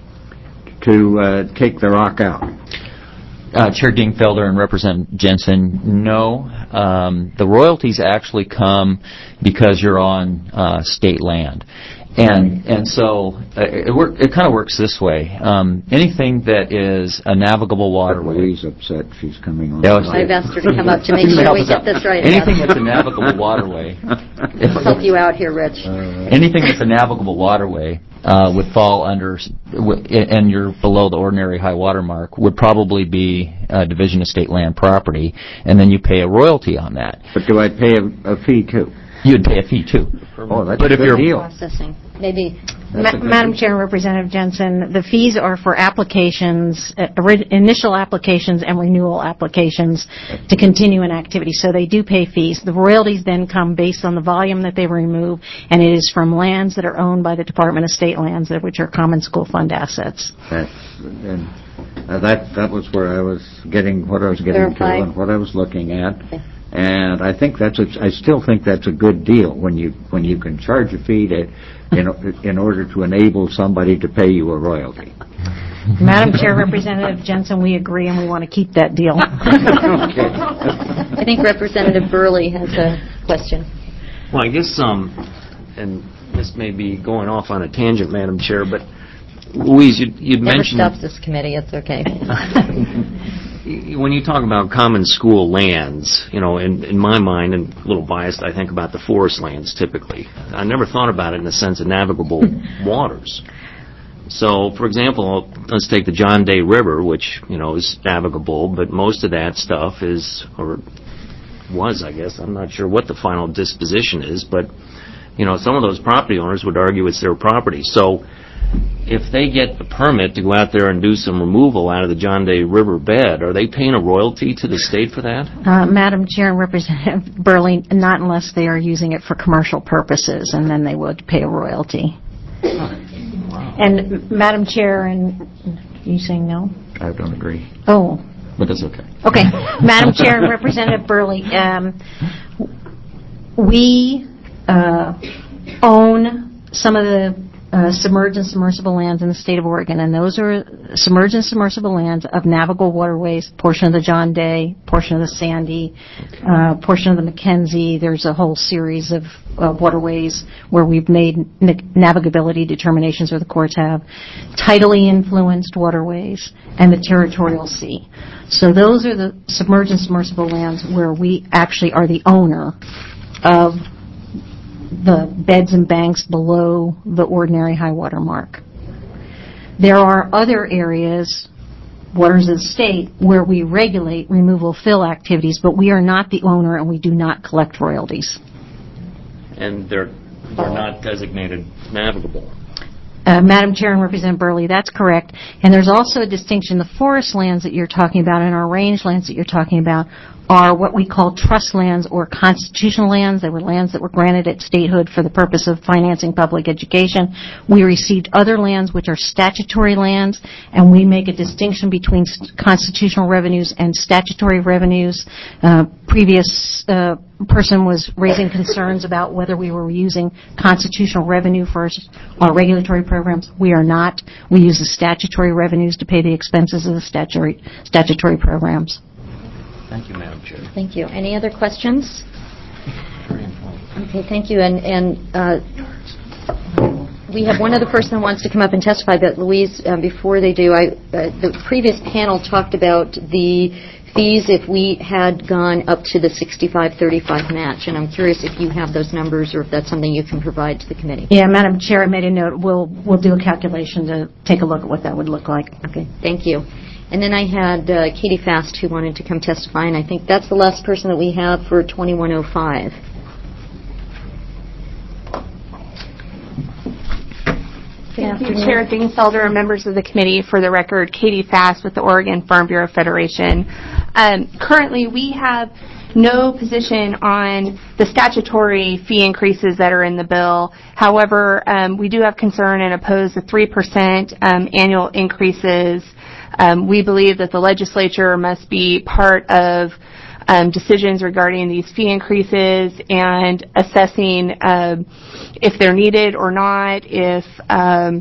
to uh, take the rock out. Uh, Chair Dingfelder and Representative Jensen, no. Um, the royalties actually come because you're on uh, state land. And and so uh, it, work, it kind of works this way. Um, anything that is a navigable waterway. Louise upset. She's coming on. Yeah, I've asked her to come up to make sure we get this right. Anything that's a navigable waterway. I'll help you out here, Rich. Uh, Anything that's a navigable waterway uh, would fall under, and you're below the ordinary high water mark, would probably be a Division of State Land property, and then you pay a royalty on that. But do I pay a, a fee too? You'd pay a fee too. Oh, that's but a if good you're deal. Processing. Maybe. Ma- Madam Chair and Representative Jensen, the fees are for applications, uh, ori- initial applications and renewal applications to continue an activity. So they do pay fees. The royalties then come based on the volume that they remove, and it is from lands that are owned by the Department of State Lands, which are Common School Fund assets. That's, and uh, that that was where I was getting what I was getting Verify. to and what I was looking at. Okay. And I think that's a, I still think that's a good deal when you when you can charge a fee to in, in order to enable somebody to pay you a royalty. Madam Chair, Representative Jensen, we agree and we want to keep that deal. Okay. I think Representative Burley has a question. Well, I guess, um, and this may be going off on a tangent, Madam Chair, but Louise, you'd, you'd Never mentioned... stops this committee, it's okay. When you talk about common school lands, you know, in, in my mind, and a little biased, I think about the forest lands typically. I never thought about it in the sense of navigable waters. So, for example, let's take the John Day River, which, you know, is navigable, but most of that stuff is, or was, I guess, I'm not sure what the final disposition is, but, you know, some of those property owners would argue it's their property. So, if they get the permit to go out there and do some removal out of the John Day River bed, are they paying a royalty to the state for that? Uh, Madam Chair and Representative Burley, not unless they are using it for commercial purposes, and then they would pay a royalty. Wow. And Madam Chair, and are you saying no? I don't agree. Oh. But that's okay. Okay. Madam Chair and Representative Burley, um, we uh, own some of the Uh, submerged and submersible lands in the state of Oregon, and those are submerged and submersible lands of navigable waterways, portion of the John Day, portion of the Sandy, uh, portion of the Mackenzie. There's a whole series of uh, waterways where we've made na- navigability determinations, or the courts have, tidally influenced waterways, and the territorial sea. So those are the submerged and submersible lands where we actually are the owner of the beds and banks below the ordinary high water mark. There are other areas, waters of the state, where we regulate removal fill activities, but we are not the owner and we do not collect royalties. And they're, they're not designated navigable. Uh, Madam Chair and Representative Burley, that's correct. And there's also a distinction. The forest lands that you're talking about and our range lands that you're talking about are what we call trust lands or constitutional lands. They were lands that were granted at statehood for the purpose of financing public education. We received other lands which are statutory lands, and we make a distinction between constitutional revenues and statutory revenues. Uh, previous uh, person was raising concerns about whether we were using constitutional revenue for our regulatory programs. We are not. We use the statutory revenues to pay the expenses of the statutory statutory programs. Thank you, Madam Chair. Thank you. Any other questions? Okay, thank you. And, and uh, we have one other person who wants to come up and testify, but Louise, uh, before they do, I, uh, the previous panel talked about the fees if we had gone up to the sixty-five thirty-five match, and I'm curious if you have those numbers or if that's something you can provide to the committee. Yeah, Madam Chair, I made a note. We'll, we'll do a calculation to take a look at what that would look like. Okay, thank you. And then I had uh, Katie Fast who wanted to come testify, and I think that's the last person that we have for twenty-one oh five. Thank you, Chair Dingfelder and members of the committee. For the record, Katie Fast with the Oregon Farm Bureau Federation. Um, currently, we have no position on the statutory fee increases that are in the bill. However, um, we do have concern and oppose the three percent um, annual increases Um, we believe that the legislature must be part of um, decisions regarding these fee increases and assessing um, if they're needed or not, if um,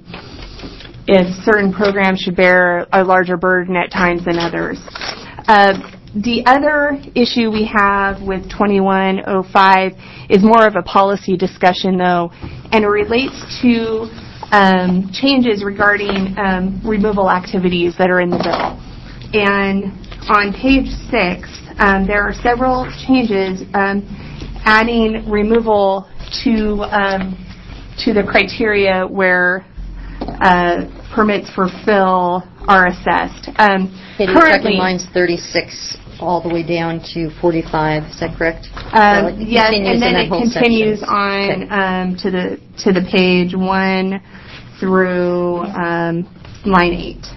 if certain programs should bear a larger burden at times than others. Uh, the other issue we have with twenty-one oh five is more of a policy discussion, though, and it relates to um, changes regarding um, removal activities that are in the bill. And on page six, um, there are several changes um, adding removal to um, to the criteria where uh, permits for fill are assessed. Um, Katie, checking lines thirty-six all the way down to forty-five. Is that correct? Um, so it yes, continues and then in that it whole continues section. on Okay. um, to the to the page one through um, line eight.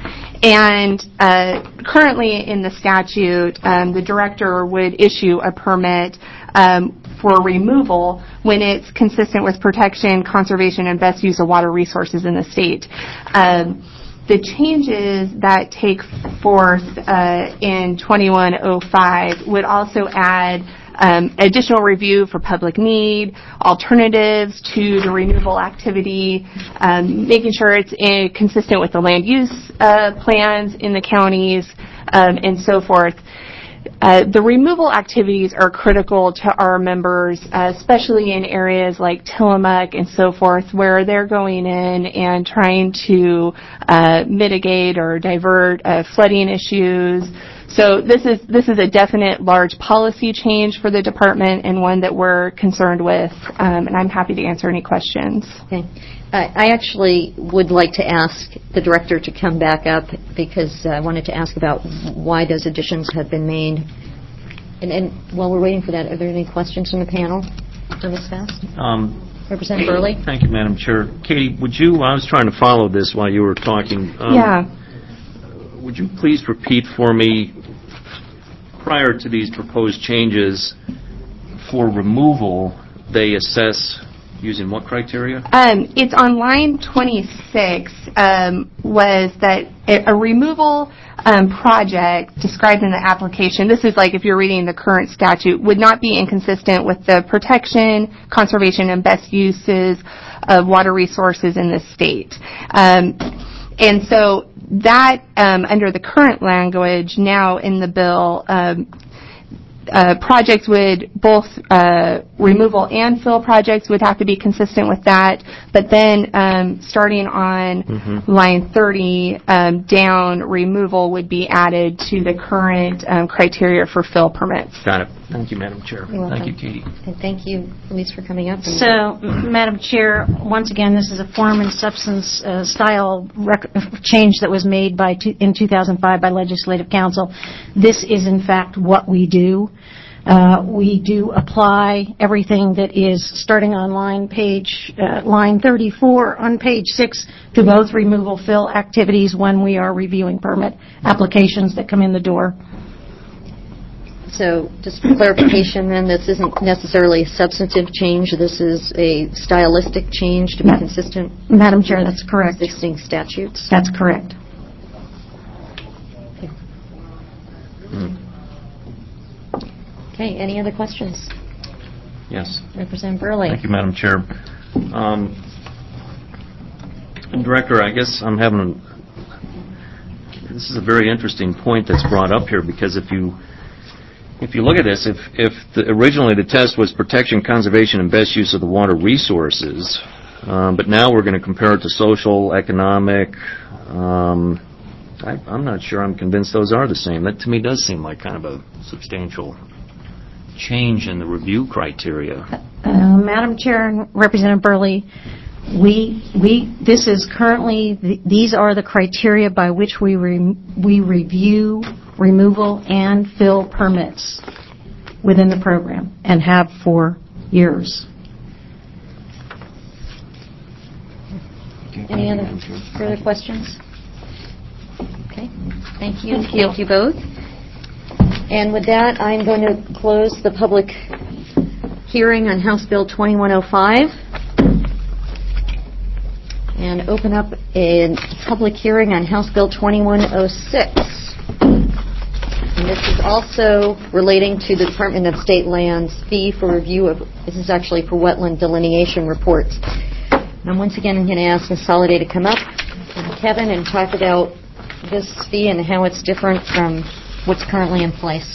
And uh, currently in the statute, um, the director would issue a permit um, for removal when it's consistent with protection, conservation, and best use of water resources in the state. Um, the changes that take forth uh, in twenty-one oh five would also add um, additional review for public need, alternatives to the removal activity, um, making sure it's in, consistent with the land use uh, plans in the counties, um, and so forth. Uh, the removal activities are critical to our members, uh, especially in areas like Tillamook and so forth, where they're going in and trying to uh, mitigate or divert uh, flooding issues. So this is this is a definite large policy change for the department and one that we're concerned with, um, and I'm happy to answer any questions. Okay. Uh, I actually would like to ask the director to come back up because I wanted to ask about why those additions have been made. And, and while we're waiting for that, are there any questions from the panel for Miz Fast? Um, Representative Burley? Thank you, Madam Chair. Katie, would you, I was trying to follow this while you were talking. Um, yeah. Would you please repeat for me, prior to these proposed changes, for removal, they assess using what criteria? Um, it's on line twenty-six, um, was that a, a removal um, project described in the application, this is like if you're reading the current statute, would not be inconsistent with the protection, conservation, and best uses of water resources in the state. Um, and so that, um, under the current language now in the bill, um, Uh, projects would both uh, removal and fill projects would have to be consistent with that. But then um, starting on Mm-hmm. line thirty um, down, removal would be added to the current um, criteria for fill permits. Got it. Thank you, Madam Chair. You're welcome. Thank you, Katie. And thank you, Louise, for coming up. So, m- Madam Chair, once again, this is a form and substance uh, style rec- change that was made by t- in two thousand five by Legislative Council. This is, in fact, what we do. Uh, we do apply everything that is starting on line page, uh, line thirty-four on page six to both removal fill activities when we are reviewing permit applications that come in the door. So just for clarification then, this isn't necessarily a substantive change. This is a stylistic change to be Ma- consistent Madam Chair, that's correct. with existing statutes. That's correct. Okay, any other questions? Yes. Representative Burley. Thank you, Madam Chair. Um, Director, I guess I'm having a, this is a very interesting point that's brought up here, because if you if you look at this, if if the, originally the test was protection, conservation, and best use of the water resources, um, but now we're going to compare it to social, economic. Um, I, I'm not sure I'm convinced those are the same. That to me does seem like kind of a substantial change in the review criteria. Uh, Madam Chair and Representative Burley, we we this is currently the, these are the criteria by which we re, we review removal and fill permits within the program and have for years. Any other further questions? Okay, thank you. Thank you. Thank you both. And with that, I'm going to close the public hearing on House Bill twenty-one oh five. And and open up a public hearing on House Bill twenty-one oh six. And this is also relating to the Department of State Lands fee for review of, this is actually for wetland delineation reports. And once again, I'm going to ask Miz Soliday to come up and Kevin and talk about this fee and how it's different from what's currently in place.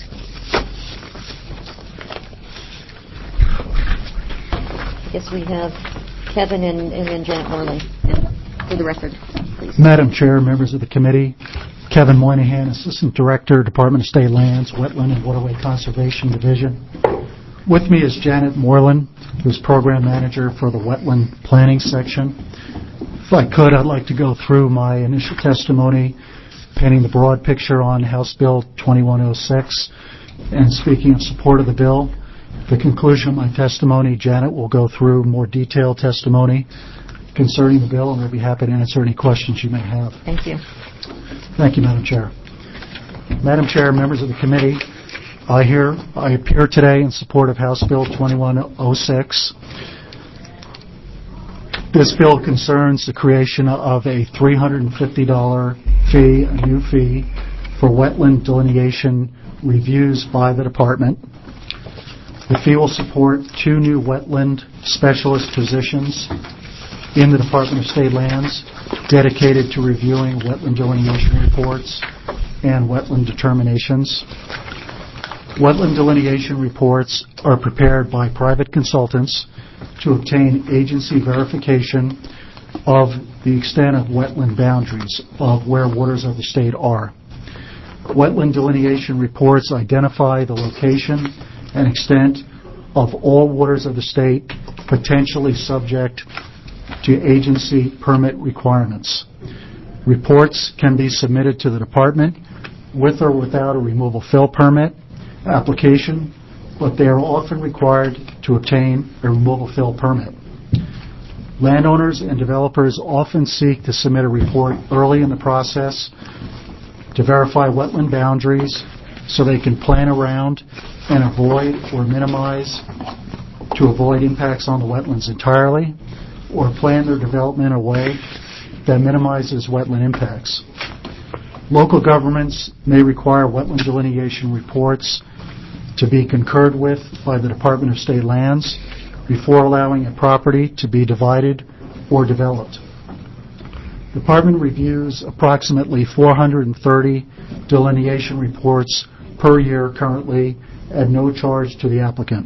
I guess we have Kevin and, and then Janet Morley. And for the record, please. Madam Chair, members of the committee, Kevin Moynihan, Assistant Director, Department of State Lands, Wetland and Waterway Conservation Division. With me is Janet Moreland, who's Program Manager for the Wetland Planning Section. If I could, I'd like to go through my initial testimony, painting the broad picture on House Bill twenty-one oh six, and speaking in support of the bill. At the conclusion of my testimony, Janet will go through more detailed testimony concerning the bill, and we'll be happy to answer any questions you may have. Thank you. Thank you, Madam Chair. Madam Chair, members of the committee, I hear I appear today in support of House Bill twenty-one oh six. This bill concerns the creation of a three hundred fifty dollars fee, a new fee, for wetland delineation reviews by the department. The fee will support two new wetland specialist positions in the Department of State Lands dedicated to reviewing wetland delineation reports and wetland determinations. Wetland delineation reports are prepared by private consultants to obtain agency verification of the extent of wetland boundaries of where waters of the state are. Wetland delineation reports identify the location and extent of all waters of the state potentially subject to agency permit requirements. Reports can be submitted to the department with or without a removal fill permit application, but they are often required to obtain a removal fill permit. Landowners and developers often seek to submit a report early in the process to verify wetland boundaries so they can plan around and avoid or minimize to avoid impacts on the wetlands entirely, or plan their development in a way that minimizes wetland impacts. Local governments may require wetland delineation reports to be concurred with by the Department of State Lands before allowing a property to be divided or developed. The Department reviews approximately four hundred thirty delineation reports per year currently at no charge to the applicant.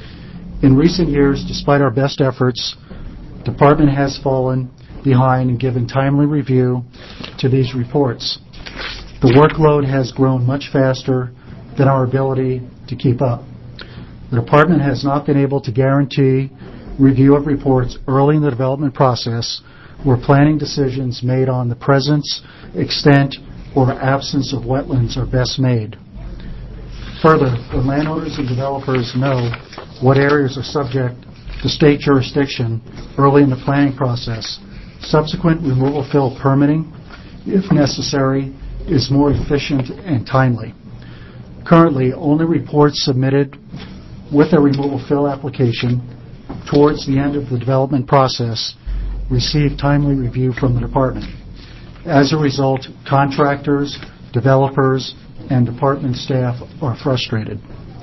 In recent years, despite our best efforts, the Department has fallen behind and given timely review to these reports. The workload has grown much faster than our ability to keep up. The Department has not been able to guarantee review of reports early in the development process where planning decisions made on the presence, extent, or absence of wetlands are best made. Further, when landowners and developers know what areas are subject to state jurisdiction early in the planning process, subsequent removal fill permitting, if necessary, is more efficient and timely. Currently, only reports submitted with a removal fill application towards the end of the development process receive timely review from the department. As a result, contractors, developers, and department staff are frustrated.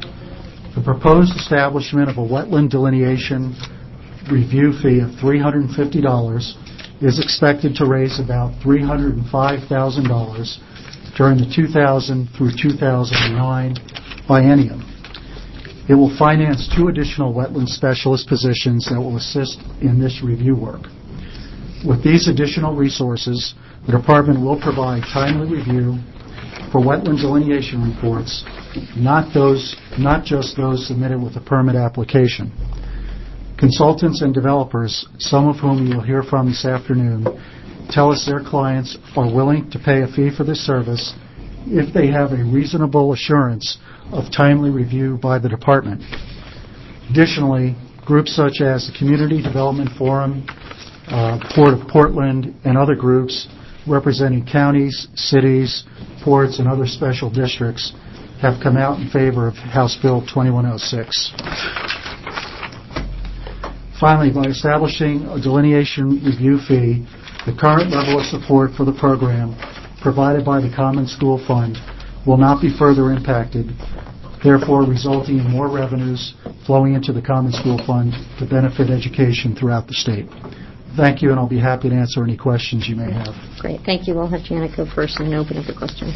The proposed establishment of a wetland delineation review fee of three hundred fifty dollars is expected to raise about three hundred five thousand dollars during the two thousand through two thousand nine biennium. It will finance two additional wetland specialist positions that will assist in this review work. With these additional resources, the department will provide timely review for wetland delineation reports, not those, not just those submitted with a permit application. Consultants and developers, some of whom you'll hear from this afternoon, tell us their clients are willing to pay a fee for this service if they have a reasonable assurance of timely review by the department. Additionally, groups such as the Community Development Forum, uh, Port of Portland, and other groups representing counties, cities, ports, and other special districts have come out in favor of House Bill twenty-one oh six. Finally, by establishing a delineation review fee, the current level of support for the program provided by the Common School Fund will not be further impacted, therefore resulting in more revenues flowing into the Common School Fund to benefit education throughout the state. Thank you, and I'll be happy to answer any questions you may have. Great. Thank you. We'll have Janet go first and then open up for questions.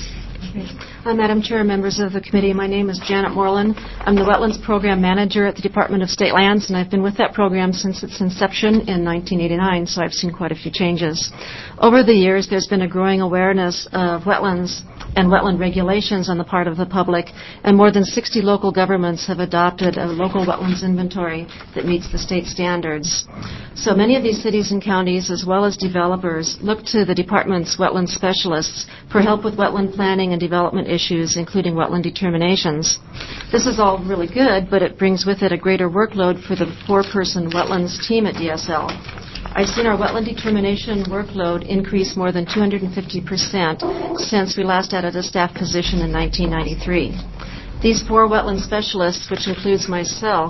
Uh, Madam Chair, members of the committee, my name is Janet Moreland. I'm the Wetlands Program Manager at the Department of State Lands, and I've been with that program since its inception in nineteen eighty-nine, so I've seen quite a few changes. Over the years, there's been a growing awareness of wetlands and wetland regulations on the part of the public, and more than sixty local governments have adopted a local wetlands inventory that meets the state standards. So many of these cities and counties, as well as developers, look to the department's wetland specialists for help with wetland planning and development issues, including wetland determinations. This is all really good, but it brings with it a greater workload for the four-person wetlands team at D S L. I've seen our wetland determination workload increase more than two hundred fifty percent since we last added a staff position in nineteen ninety-three. These four wetland specialists, which includes myself,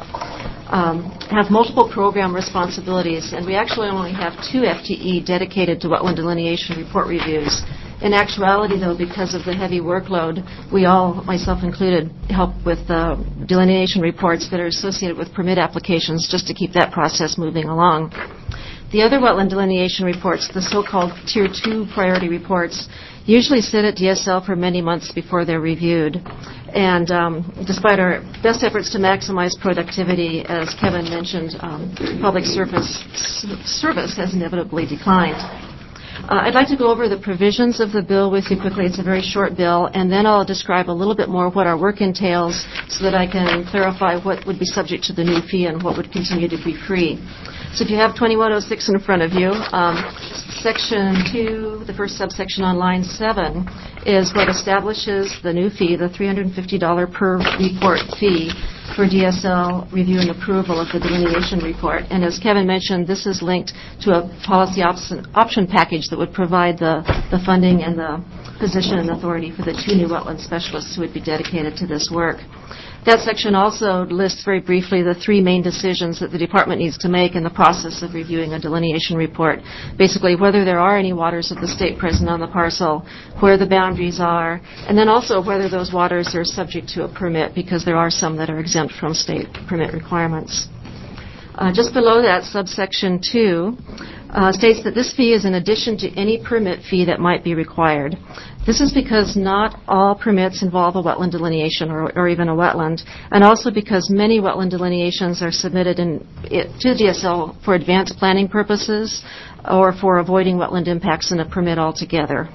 um, have multiple program responsibilities, and we actually only have two F T E dedicated to wetland delineation report reviews. In actuality, though, because of the heavy workload, we all, myself included, help with uh, delineation reports that are associated with permit applications just to keep that process moving along. The other wetland delineation reports, the so-called Tier two priority reports, usually sit at D S L for many months before they're reviewed. And um, despite our best efforts to maximize productivity, as Kevin mentioned, um, public service, service has inevitably declined. Uh, I'd like to go over the provisions of the bill with you quickly. It's a very short bill, and then I'll describe a little bit more what our work entails so that I can clarify what would be subject to the new fee and what would continue to be free. So if you have twenty-one oh six in front of you, um, Section two, the first subsection on line seven, is what establishes the new fee, the three hundred fifty dollars per report fee for D S L review and approval of the delineation report. And as Kevin mentioned, this is linked to a policy option, option package that would provide the, the funding and the position and authority for the two new wetland specialists who would be dedicated to this work. That section also lists very briefly the three main decisions that the department needs to make in the process of reviewing a delineation report. Basically, whether there are any waters of the state present on the parcel, where the boundaries are, and then also whether those waters are subject to a permit, because there are some that are exempt from state permit requirements. Uh, just below that, subsection two uh, states that this fee is in addition to any permit fee that might be required. This is because not all permits involve a wetland delineation or, or even a wetland, and also because many wetland delineations are submitted in, it, to D S L for advanced planning purposes or for avoiding wetland impacts in a permit altogether.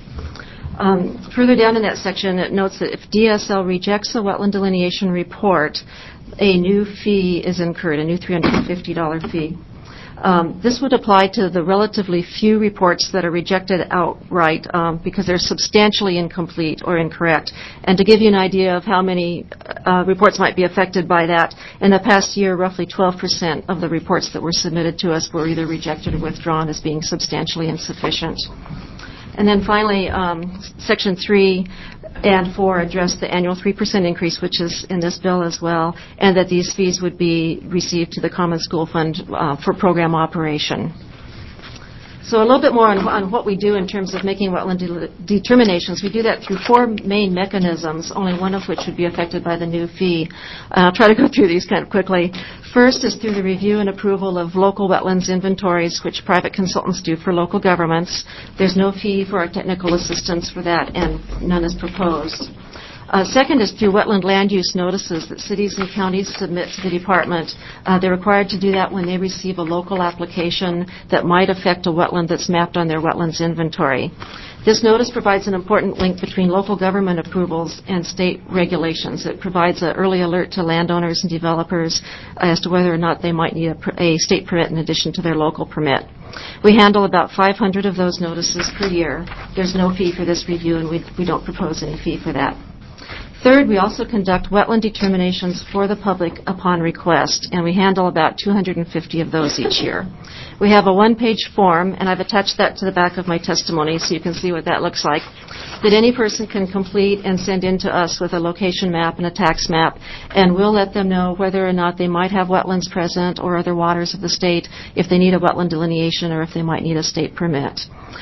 Um, further down in that section, it notes that if D S L rejects a wetland delineation report, a new fee is incurred, a new three hundred fifty dollars fee. Um, this would apply to the relatively few reports that are rejected outright um, because they're substantially incomplete or incorrect. And to give you an idea of how many uh, reports might be affected by that, in the past year, roughly twelve percent of the reports that were submitted to us were either rejected or withdrawn as being substantially insufficient. And then finally, um, Section three and four address the annual three percent increase, which is in this bill as well, and that these fees would be received to the Common School Fund uh, for program operation. So a little bit more on, on what we do in terms of making wetland de- determinations. We do that through four main mechanisms, only one of which would be affected by the new fee. Uh, I'll try to go through these kind of quickly. First is through the review and approval of local wetlands inventories, which private consultants do for local governments. There's no fee for our technical assistance for that, and none is proposed. Uh, second is through wetland land use notices that cities and counties submit to the department. Uh, they're required to do that when they receive a local application that might affect a wetland that's mapped on their wetlands inventory. This notice provides an important link between local government approvals and state regulations. It provides an early alert to landowners and developers as to whether or not they might need a, a state permit in addition to their local permit. We handle about five hundred of those notices per year. There's no fee for this review, and we, we don't propose any fee for that. Third, we also conduct wetland determinations for the public upon request, and we handle about two hundred fifty of those each year. We have a one-page form, and I've attached that to the back of my testimony so you can see what that looks like, that any person can complete and send in to us with a location map and a tax map, and we'll let them know whether or not they might have wetlands present or other waters of the state, if they need a wetland delineation or if they might need a state permit.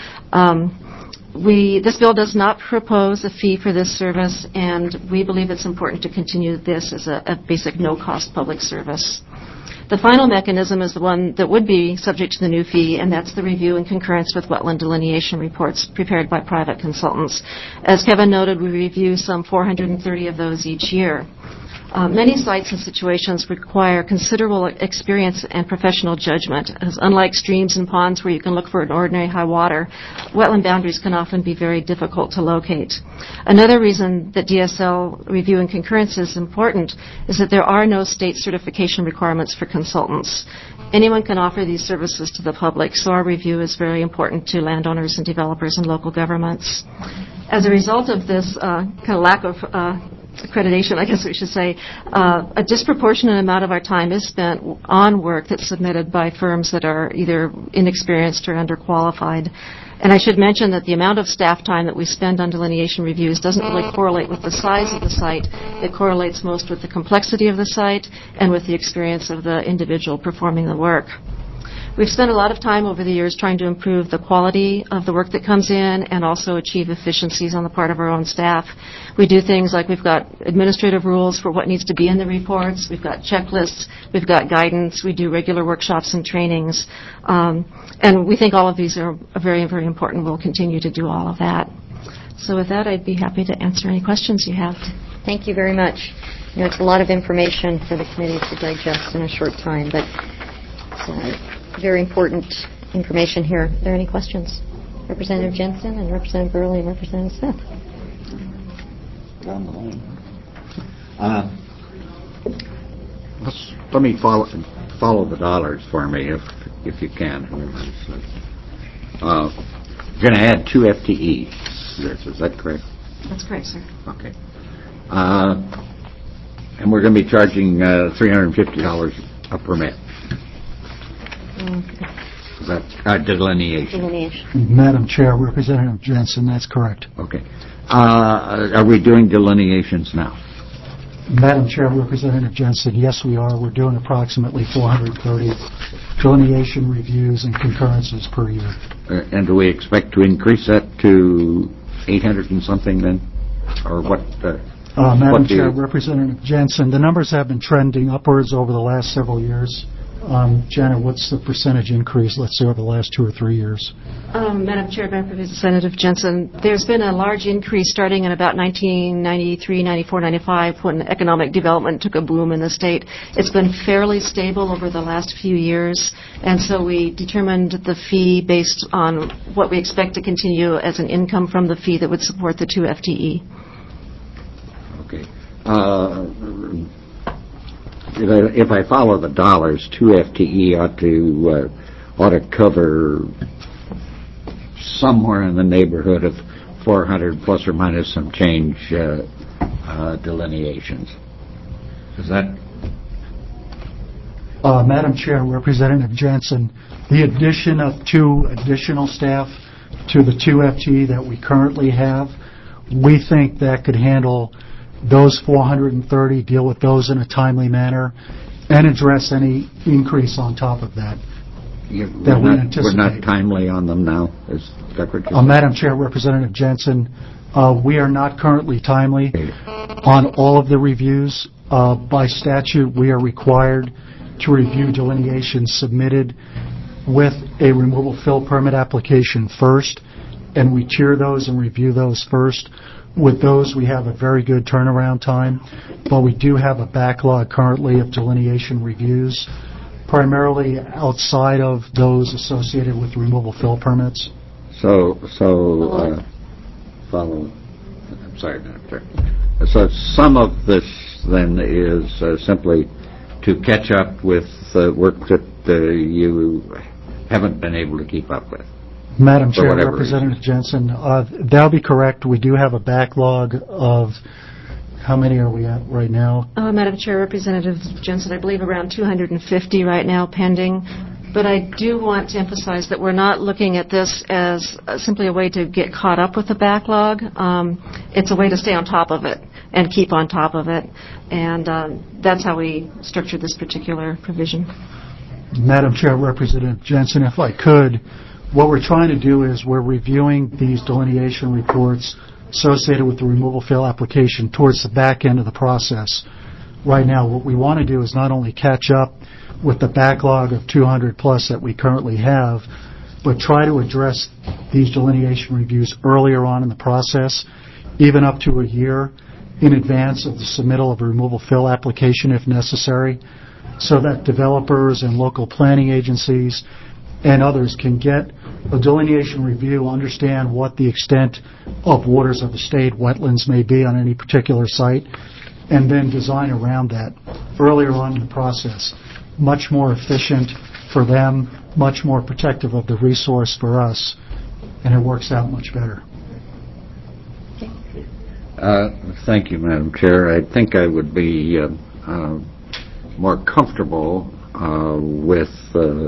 Um, We, this bill does not propose a fee for this service, and we believe it's important to continue this as a, a basic no-cost public service. The final mechanism is the one that would be subject to the new fee, and that's the review and concurrence with wetland delineation reports prepared by private consultants. As Kevin noted, we review some four hundred thirty of those each year. Uh, many sites and situations require considerable experience and professional judgment, as unlike streams and ponds where you can look for an ordinary high water, wetland boundaries can often be very difficult to locate. Another reason that D S L review and concurrence is important is that there are no state certification requirements for consultants. Anyone can offer these services to the public, so our review is very important to landowners and developers and local governments. As a result of this uh, kind of lack of uh, accreditation, I guess we should say, uh, a disproportionate amount of our time is spent on work that's submitted by firms that are either inexperienced or underqualified. And I should mention that the amount of staff time that we spend on delineation reviews doesn't really correlate with the size of the site. It correlates most with the complexity of the site and with the experience of the individual performing the work. We've spent a lot of time over the years trying to improve the quality of the work that comes in and also achieve efficiencies on the part of our own staff. We do things like we've got administrative rules for what needs to be in the reports. We've got checklists. We've got guidance. We do regular workshops and trainings. Um, and we think all of these are very, very important. We'll continue to do all of that. So with that, I'd be happy to answer any questions you have. Thank you very much. You know, it's a lot of information for the committee to digest in a short time, but it's uh, very important information here. Are there any questions? Representative Jensen and Representative Burley and Representative Smith. Down the line. Uh, let's, let me follow follow the dollars for me, if if you can. Uh, you're going to add two F T Es. Is that correct? That's correct, sir. Okay. Uh, and we're going to be charging uh, three hundred fifty dollars a permit. Is that uh, delineation? Delineation. Madam Chair, Representative Jensen, that's correct. Okay. Uh, are we doing delineations now? Madam Chair, Representative Jensen, yes, we are. We're doing approximately four hundred thirty delineation reviews and concurrences per year. Uh, and do we expect to increase that to eight hundred and something then? Or what? Uh, uh, Madam what Chair, you... Representative Jensen, the numbers have been trending upwards over the last several years. Um, Janet, what's the percentage increase, let's say, over the last two or three years? Um, Madam Chair, Representative Jensen, there's been a large increase starting in about nineteen ninety-three, ninety-four, ninety-five when economic development took a boom in the state. It's been fairly stable over the last few years, and so we determined the fee based on what we expect to continue as an income from the fee that would support the two F T E. Okay. Uh, If I, if I follow the dollars, two F T E ought to uh, ought to cover somewhere in the neighborhood of four hundred plus or minus some change uh, uh, delineations. Is that? Uh, Madam Chair, Representative Jensen, the addition of two additional staff to the two F T E that we currently have, we think that could handle those four hundred thirty, deal with those in a timely manner, and address any increase on top of that. You, that we're, we not, anticipate. we're not timely on them now, is that what you're uh, Madam Chair, Representative Jensen, uh, we are not currently timely on all of the reviews. Uh, by statute, we are required to review delineations submitted with a removal fill permit application first, and we tier those and review those first. With those, we have a very good turnaround time, but we do have a backlog currently of delineation reviews, primarily outside of those associated with removal fill permits. So, so, uh, follow, I'm sorry, Doctor. So some of this then is uh, simply to catch up with uh, work that uh, you haven't been able to keep up with. Madam Chair, Representative Jensen, uh, that'll be correct. We do have a backlog of How many are we at right now? Uh, Madam Chair, Representative Jensen, I believe around two hundred fifty right now pending. But I do want to emphasize that we're not looking at this as uh, simply a way to get caught up with the backlog. Um, it's a way to stay on top of it and keep on top of it. And um, that's how we structured this particular provision. Madam Chair, Representative Jensen, if I could, what we're trying to do is we're reviewing these delineation reports associated with the removal fill application towards the back end of the process. Right now, what we want to do is not only catch up with the backlog of two hundred plus that we currently have, but try to address these delineation reviews earlier on in the process, even up to a year in advance of the submittal of a removal fill application if necessary, so that developers and local planning agencies and others can get a delineation review, understand what the extent of waters of the state wetlands may be on any particular site, and then design around that earlier on in the process. Much more efficient for them, much more protective of the resource for us, and it works out much better. Uh, thank you, Madam Chair. I think I would be uh, uh, more comfortable uh, with, uh,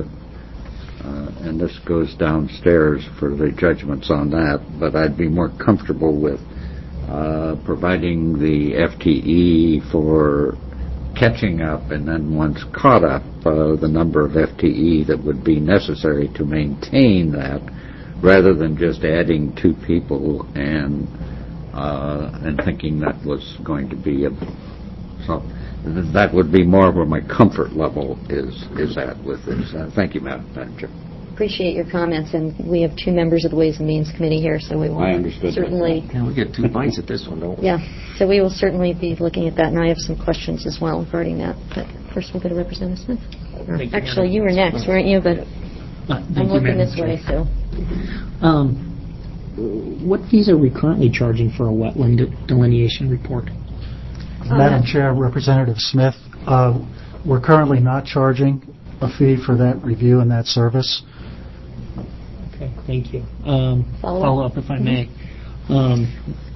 uh, and this goes downstairs for the judgments on that, but I'd be more comfortable with uh, providing the F T E for catching up, and then once caught up, uh, the number of F T E that would be necessary to maintain that, rather than just adding two people and uh, and thinking that was going to be a so that would be more where my comfort level is is at with this. Uh, thank you, Madam Madam Chair. Appreciate your comments, and we have two members of the Ways and Means Committee here, so we will I understood certainly. that. Yeah, we get two bites at this one, don't we? Yeah, so we will certainly be looking at that, and I have some questions as well regarding that. But first, we'll go to Representative Smith. Or Thank you, actually, Madam you were next, weren't you? But Uh, thank I'm you, looking Madam this Chair. way, so. Um, what fees are we currently charging for a wetland de- delineation report? Madam Chair, Representative Smith, uh, we're currently not charging a fee for that review and that service. Okay, thank you. Um, Follow up. follow up, if I may. Um,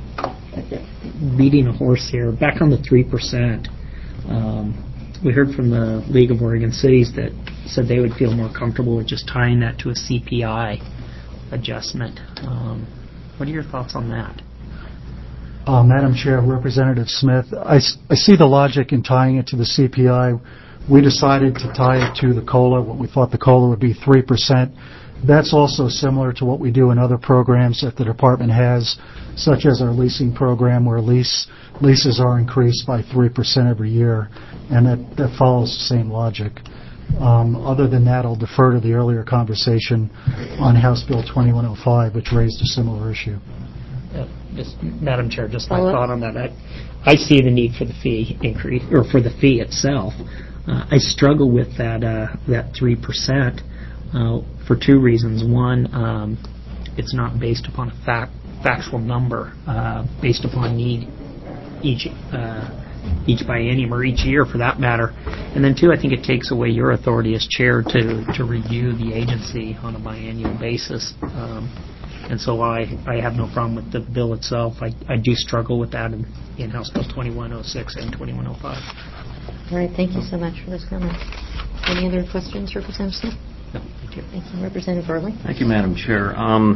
beating a horse here. Back on the three percent. Um, we heard from the League of Oregon Cities that said they would feel more comfortable with just tying that to a C P I adjustment. Um, what are your thoughts on that? Uh, Madam Chair, Representative Smith, I, s- I see the logic in tying it to the C P I. We decided to tie it to the COLA, what we thought the COLA would be three percent. That's also similar to what we do in other programs that the department has, such as our leasing program, where lease leases are increased by three percent every year, and that, that follows the same logic. Um, other than that, I'll defer to the earlier conversation on House Bill twenty-one oh five, which raised a similar issue. Uh, just, Madam Chair, just my Follow up. thought on that. I, I see the need for the fee increase, or for the fee itself. Uh, I struggle with that uh, that three percent uh, for two reasons. One, um, it's not based upon a fact, factual number, uh, based upon need each uh, each biennium or each year, for that matter. And then two, I think it takes away your authority as chair to to review the agency on a biennial basis. Um, And so I, I have no problem with the bill itself. I, I do struggle with that in, in House Bill twenty-one oh six and twenty-one oh five. All right, thank you so much for those comments. Any other questions, Representative Smith? No, thank you. Thank you, Representative Burley. Thank you, Madam Chair. Um,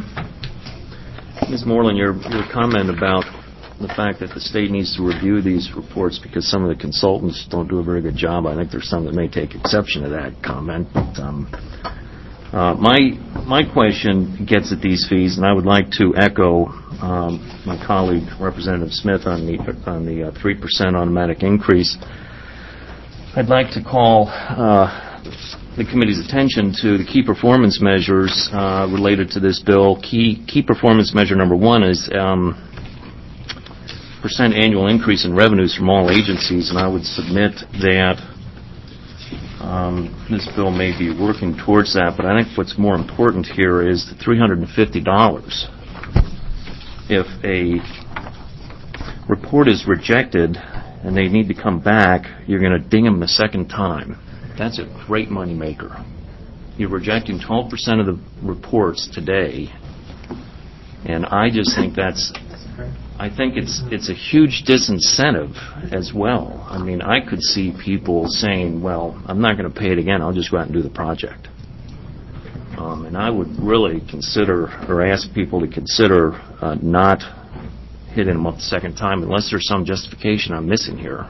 Miz Moreland, your, your comment about the fact that the state needs to review these reports because some of the consultants don't do a very good job, I think there's some that may take exception to that comment. But, um, uh, my my question gets at these fees, and I would like to echo um, my colleague, Representative Smith, on the on the uh, three percent automatic increase. I'd like to call uh, the committee's attention to the key performance measures uh, related to this bill. Key key performance measure number one is um, percent annual increase in revenues from all agencies, and I would submit that um, this bill may be working towards that, but I think what's more important here is the three hundred fifty dollars. If a report is rejected and they need to come back, you're going to ding them the second time. That's a great money maker. You're rejecting twelve percent of the reports today, and I just think that's, I I think it's it's a huge disincentive as well. I mean, I could see people saying, well, I'm not going to pay it again, I'll just go out and do the project. Um, and I would really consider, or ask people to consider, uh, not hitting them up the second time unless there's some justification I'm missing here.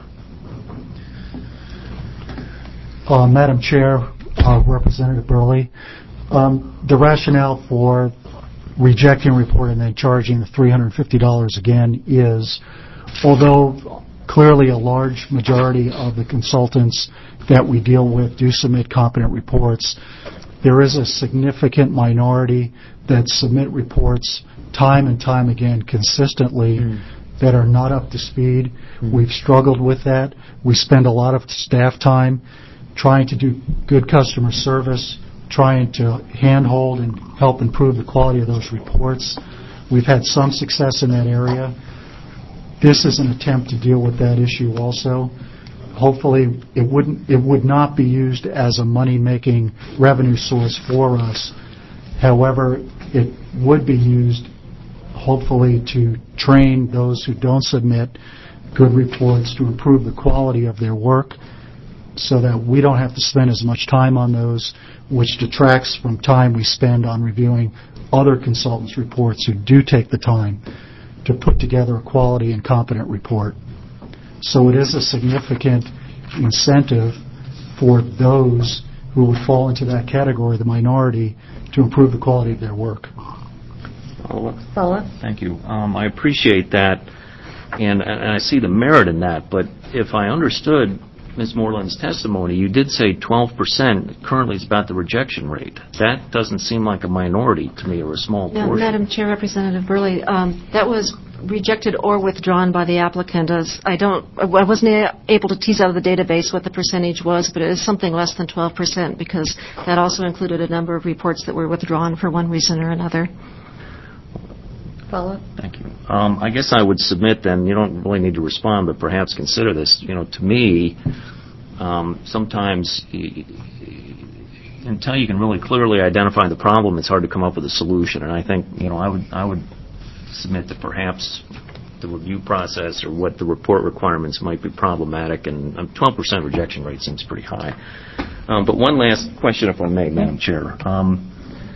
Uh, Madam Chair, uh, Representative Burley, um, the rationale for rejecting a report and then charging the three hundred fifty dollars again is, although clearly a large majority of the consultants that we deal with do submit competent reports, there is a significant minority that submit reports time and time again consistently mm. that are not up to speed. Mm. We've struggled with that. We spend a lot of staff time trying to do good customer service, trying to handhold and help improve the quality of those reports. We've had some success in that area. This is an attempt to deal with that issue also. Hopefully, it wouldn't, it would not be used as a money-making revenue source for us. However, it would be used, hopefully, to train those who don't submit good reports to improve the quality of their work so that we don't have to spend as much time on those, which detracts from time we spend on reviewing other consultants' reports who do take the time to put together a quality and competent report. So it is a significant incentive for those who would fall into that category, the minority, to improve the quality of their work. Follow-up? Follow-up? Thank you. Um, I appreciate that, and, and I see the merit in that, but if I understood Miz Moreland's testimony, you did say twelve percent currently is about the rejection rate. That doesn't seem like a minority to me, or a small No, portion. Madam Chair, Representative Burley, um, that was rejected or withdrawn by the applicant. As I don't, I wasn't able to tease out of the database what the percentage was, but it is something less than twelve percent because that also included a number of reports that were withdrawn for one reason or another. Follow-up? Thank you. Um, I guess I would submit then, you don't really need to respond, but perhaps consider this. You know, to me, um, sometimes y- y- until you can really clearly identify the problem, it's hard to come up with a solution. And I think, you know, I would I would submit that perhaps the review process or what the report requirements might be problematic, and um, twelve percent rejection rate seems pretty high. Um, but one last question, if I may, Madam Chair. Um,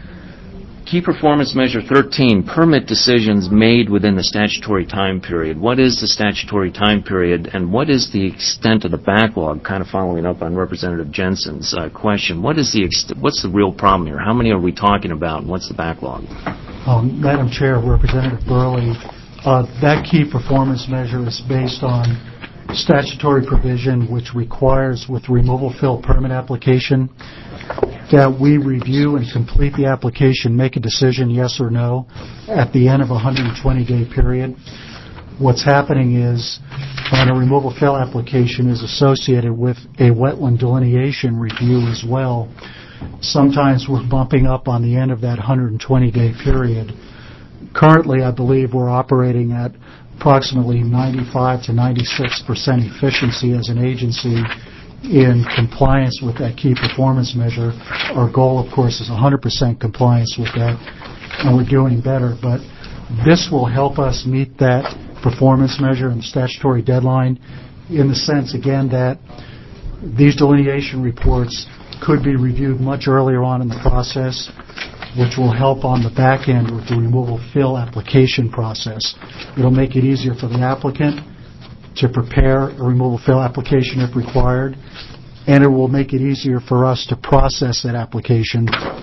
Key Performance Measure thirteen, permit decisions made within the statutory time period. What is the statutory time period, and what is the extent of the backlog? Kind of following up on Representative Jensen's uh, question. What is the ext- what's the real problem here? How many are we talking about, and what's the backlog? Um, Madam Chair, Representative Burley, uh, that key performance measure is based on statutory provision which requires, with removal fill permit application, that we review and complete the application, make a decision, yes or no, at the end of a one hundred twenty day period. What's happening is, on a removal fill application is associated with a wetland delineation review as well. Sometimes we're bumping up on the end of that one hundred twenty day period. Currently, I believe we're operating at approximately ninety-five to ninety-six percent efficiency as an agency in compliance with that key performance measure. Our goal, of course, is one hundred percent compliance with that, and we're doing better. But this will help us meet that performance measure and statutory deadline in the sense, again, that these delineation reports could be reviewed much earlier on in the process, which will help on the back end with the removal fill application process. It'll make it easier for the applicant to prepare a removal fill application if required, and it will make it easier for us to process that application,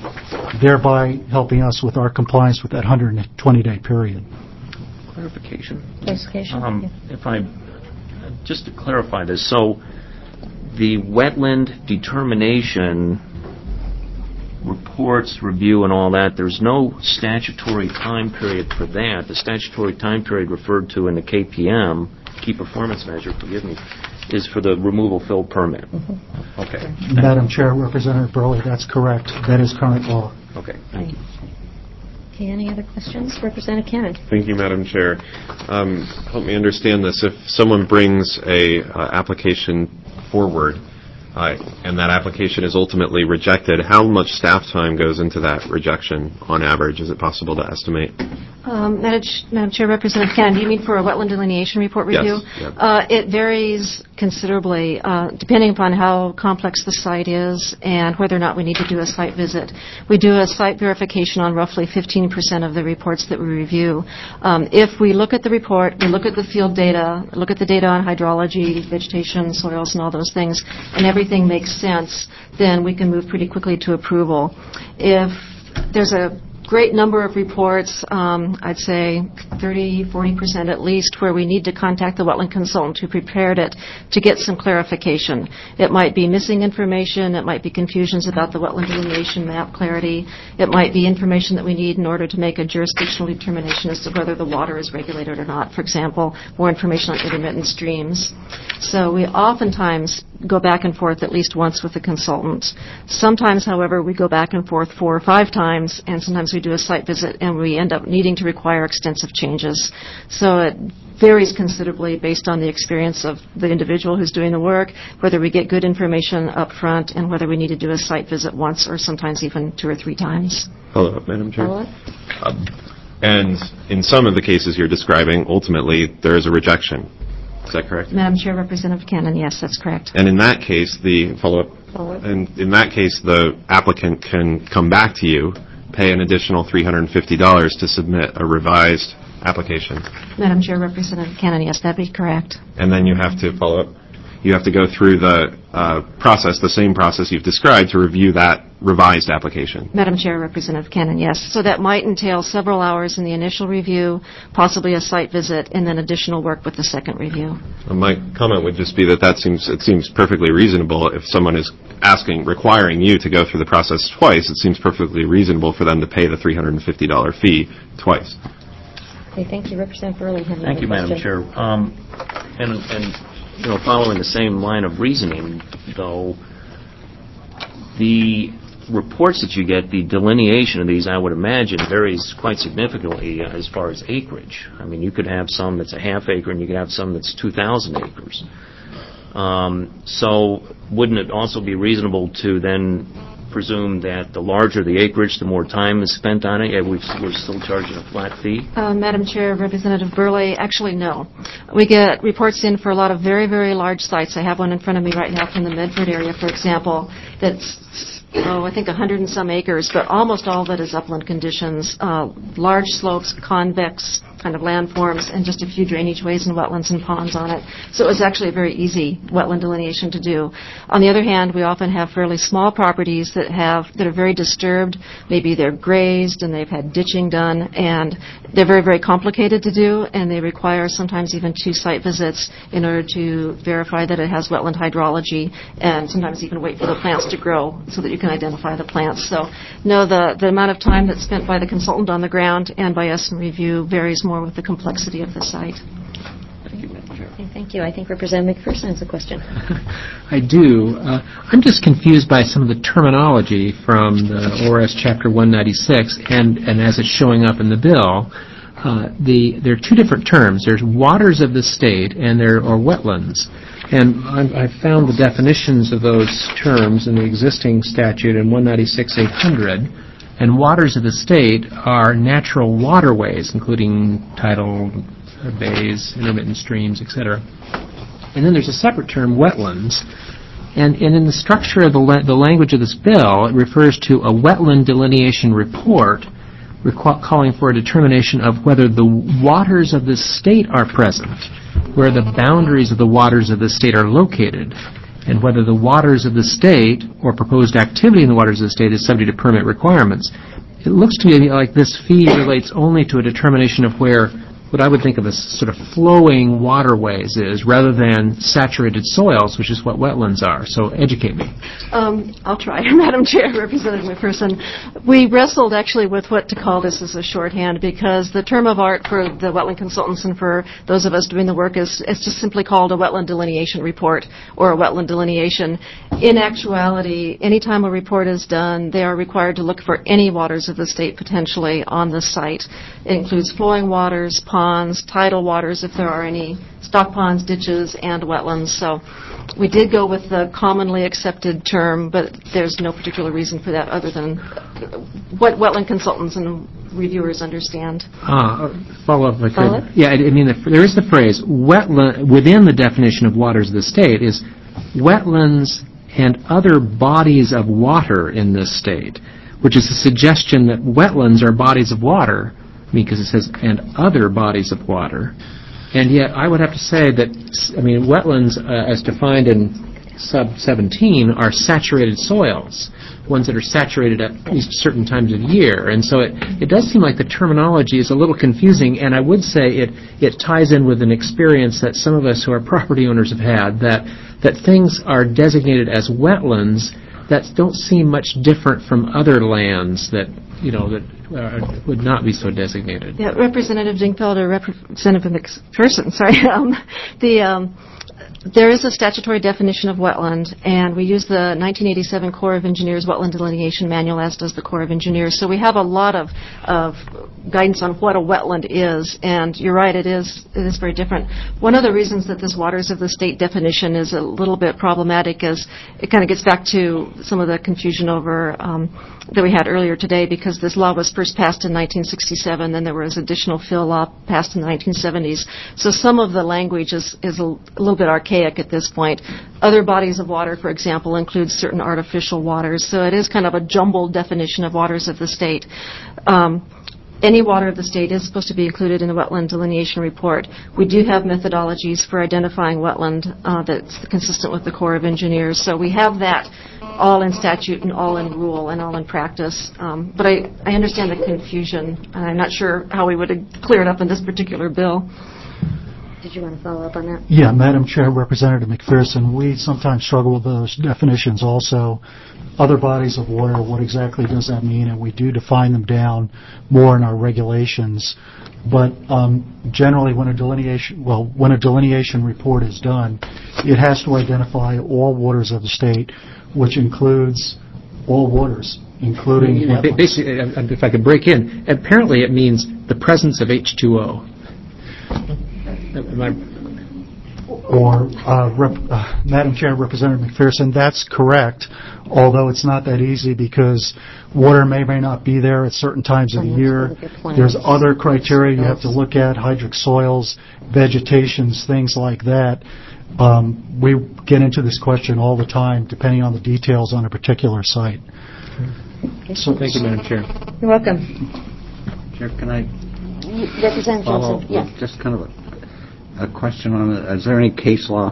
thereby helping us with our compliance with that one hundred twenty day period. Clarification. Clarification. Um, yeah. If I, just to clarify this, so the wetland determination reports, review, and all that, there's no statutory time period for that. The statutory time period referred to in the K P M, Key Performance Measure, forgive me, is for the removal fill permit. Mm-hmm. Okay. Madam Chair, Representative Burley, that's correct. That is current law. Okay, thank you. Okay, any other questions? Representative Cannon. Thank you, Madam Chair. Um, help me understand this. If someone brings a uh, application forward uh, and that application is ultimately rejected, how much staff time goes into that rejection on average? Is it possible to estimate? Um, Madam Ch- Madam Chair, Representative Cannon, do you mean for a wetland delineation report Yes, review? yeah. Uh, it varies considerably, uh, depending upon how complex the site is and whether or not we need to do a site visit. We do a site verification on roughly fifteen percent of the reports that we review. Um, if we look at the report, we look at the field data, look at the data on hydrology, vegetation, soils, and all those things, and everything makes sense, then we can move pretty quickly to approval. If there's a great number of reports, um, I'd say thirty, forty percent at least, where we need to contact the wetland consultant who prepared it to get some clarification. It might be missing information, it might be confusions about the wetland delineation map clarity, it might be information that we need in order to make a jurisdictional determination as to whether the water is regulated or not. For example, more information on intermittent streams. So we oftentimes go back and forth at least once with the consultant. Sometimes, however, we go back and forth four or five times, and sometimes we do a site visit and we end up needing to require extensive changes. So it varies considerably based on the experience of the individual who's doing the work, whether we get good information up front, and whether we need to do a site visit once or sometimes even two or three times. Follow up, Madam Chair. Follow up? Um, and in some of the cases you're describing, ultimately, there is a rejection. Is that correct? Madam Chair, Representative Cannon, yes, that's correct. And in that case, the follow-up, Follow-up. and in that case, the applicant can come back to you, pay an additional three hundred fifty dollars to submit a revised application. Madam Chair, Representative Cannon, yes, that'd be correct. And then you have to follow up. You have to go through the uh, process, the same process you've described, to review that revised application. Madam Chair, Representative Cannon, yes. So that might entail several hours in the initial review, possibly a site visit, and then additional work with the second review. Well, my comment would just be that that seems it seems perfectly reasonable. If someone is asking, requiring you to go through the process twice, it seems perfectly reasonable for them to pay the three hundred fifty dollars fee twice. Okay, thank you. Representative Burley. Thank you, Madam Chair. Um, and, and, you know, following the same line of reasoning, though, the reports that you get, the delineation of these, I would imagine, varies quite significantly as far as acreage. I mean, you could have some that's a half acre, and you could have some that's two thousand acres. Um, so wouldn't it also be reasonable to then presume that the larger the acreage, the more time is spent on it? Yeah, we've, we're still charging a flat fee? Uh, Madam Chair, Representative Burley, actually no. We get reports in for a lot of very, very large sites. I have one in front of me right now from the Medford area, for example, that's oh, I think a hundred and some acres, but almost all of it is upland conditions, uh, large slopes, convex kind of landforms, and just a few drainage ways and wetlands and ponds on it. So it was actually a very easy wetland delineation to do. On the other hand, we often have fairly small properties that have that are very disturbed. Maybe they're grazed and they've had ditching done, and they're very, very complicated to do, and they require sometimes even two site visits in order to verify that it has wetland hydrology, and sometimes even wait for the plants to grow so that you can identify the plants. So, no, the, the amount of time that's spent by the consultant on the ground and by us in review varies more with the complexity of the site. Thank you, Madam Chair. Okay, thank you. I think Representative McPherson has a question. I do. Uh, I'm just confused by some of the terminology from the O R S Chapter one ninety-six, and, and as it's showing up in the bill. Uh, the there are two different terms. There's waters of the state, and there are wetlands. And I've, I've found the definitions of those terms in the existing statute in one ninety-six eight hundred. And waters of the state are natural waterways, including tidal bays, intermittent streams, et cetera. And then there's a separate term, wetlands. And, and in the structure of the, la- the language of this bill, it refers to a wetland delineation report requ- calling for a determination of whether the waters of the state are present, where the boundaries of the waters of the state are located, and whether the waters of the state or proposed activity in the waters of the state is subject to permit requirements. It looks to me like this fee relates only to a determination of where what I would think of as sort of flowing waterways is, rather than saturated soils, which is what wetlands are. So educate me. Um, I'll try, Madam Chair, Representative McPherson. We wrestled actually with what to call this as a shorthand, because the term of art for the wetland consultants and for those of us doing the work is it's just simply called a wetland delineation report or a wetland delineation. In actuality, any time a report is done, they are required to look for any waters of the state potentially on the site. It includes flowing waters, ponds, tidal waters if there are any, stock ponds, ditches, and wetlands. So we did go with the commonly accepted term, but there's no particular reason for that other than what wetland consultants and reviewers understand. Uh, follow up if I Follow could. Yeah, I I mean, the, there is the phrase, wetland, within the definition of waters of the state is wetlands and other bodies of water in this state, which is a suggestion that wetlands are bodies of water, I mean, because it says, and other bodies of water. And yet, I would have to say that, I mean, wetlands, uh, as defined in sub seventeen, are saturated soils, ones that are saturated at least certain times of year. And so it, it does seem like the terminology is a little confusing, and I would say it, it ties in with an experience that some of us who are property owners have had, that, that things are designated as wetlands that don't seem much different from other lands that, you know, that uh, would not be so designated. Yeah, Representative Dingfeld or Representative McPherson, sorry. Um, the um, there is a statutory definition of wetland, and we use the nineteen eighty-seven Corps of Engineers Wetland Delineation Manual, as does the Corps of Engineers. So we have a lot of, of guidance on what a wetland is, and you're right, it is it is very different. One of the reasons that this waters of the state definition is a little bit problematic is it kind of gets back to some of the confusion over um, that we had earlier today, because this law was first passed in nineteen sixty-seven, then there was additional fill law passed in the nineteen seventies. So some of the language is, is a, a little bit archaic at this point. Other bodies of water, for example, include certain artificial waters. So it is kind of a jumbled definition of waters of the state. Um, Any water of the state is supposed to be included in the wetland delineation report. We do have methodologies for identifying wetland uh, that's consistent with the Corps of Engineers. So we have that all in statute and all in rule and all in practice. Um, but I, I understand the confusion, and I'm not sure how we would clear it up in this particular bill. Did you want to follow up on that? Yeah, Madam Chair, Representative McPherson, we sometimes struggle with those definitions also. Other bodies of water, what exactly does that mean? And we do define them down more in our regulations. But um, generally, when a delineation, well, when a delineation report is done, it has to identify all waters of the state, which includes all waters, including Yeah, ba- basically, uh, if I could break in, apparently it means the presence of H two O. Am I or uh, Rep, uh, Madam Chair, Representative McPherson, that's correct, although it's not that easy because water may or may not be there at certain times of the year. There's other criteria you have to look at, hydric soils, vegetations, things like that. Um, we get into this question all the time depending on the details on a particular site. So, thank you, Madam Chair. You're welcome. Chair, can I Representative follow Johnson? Yeah. with just kind of a A question on it. Is there any case law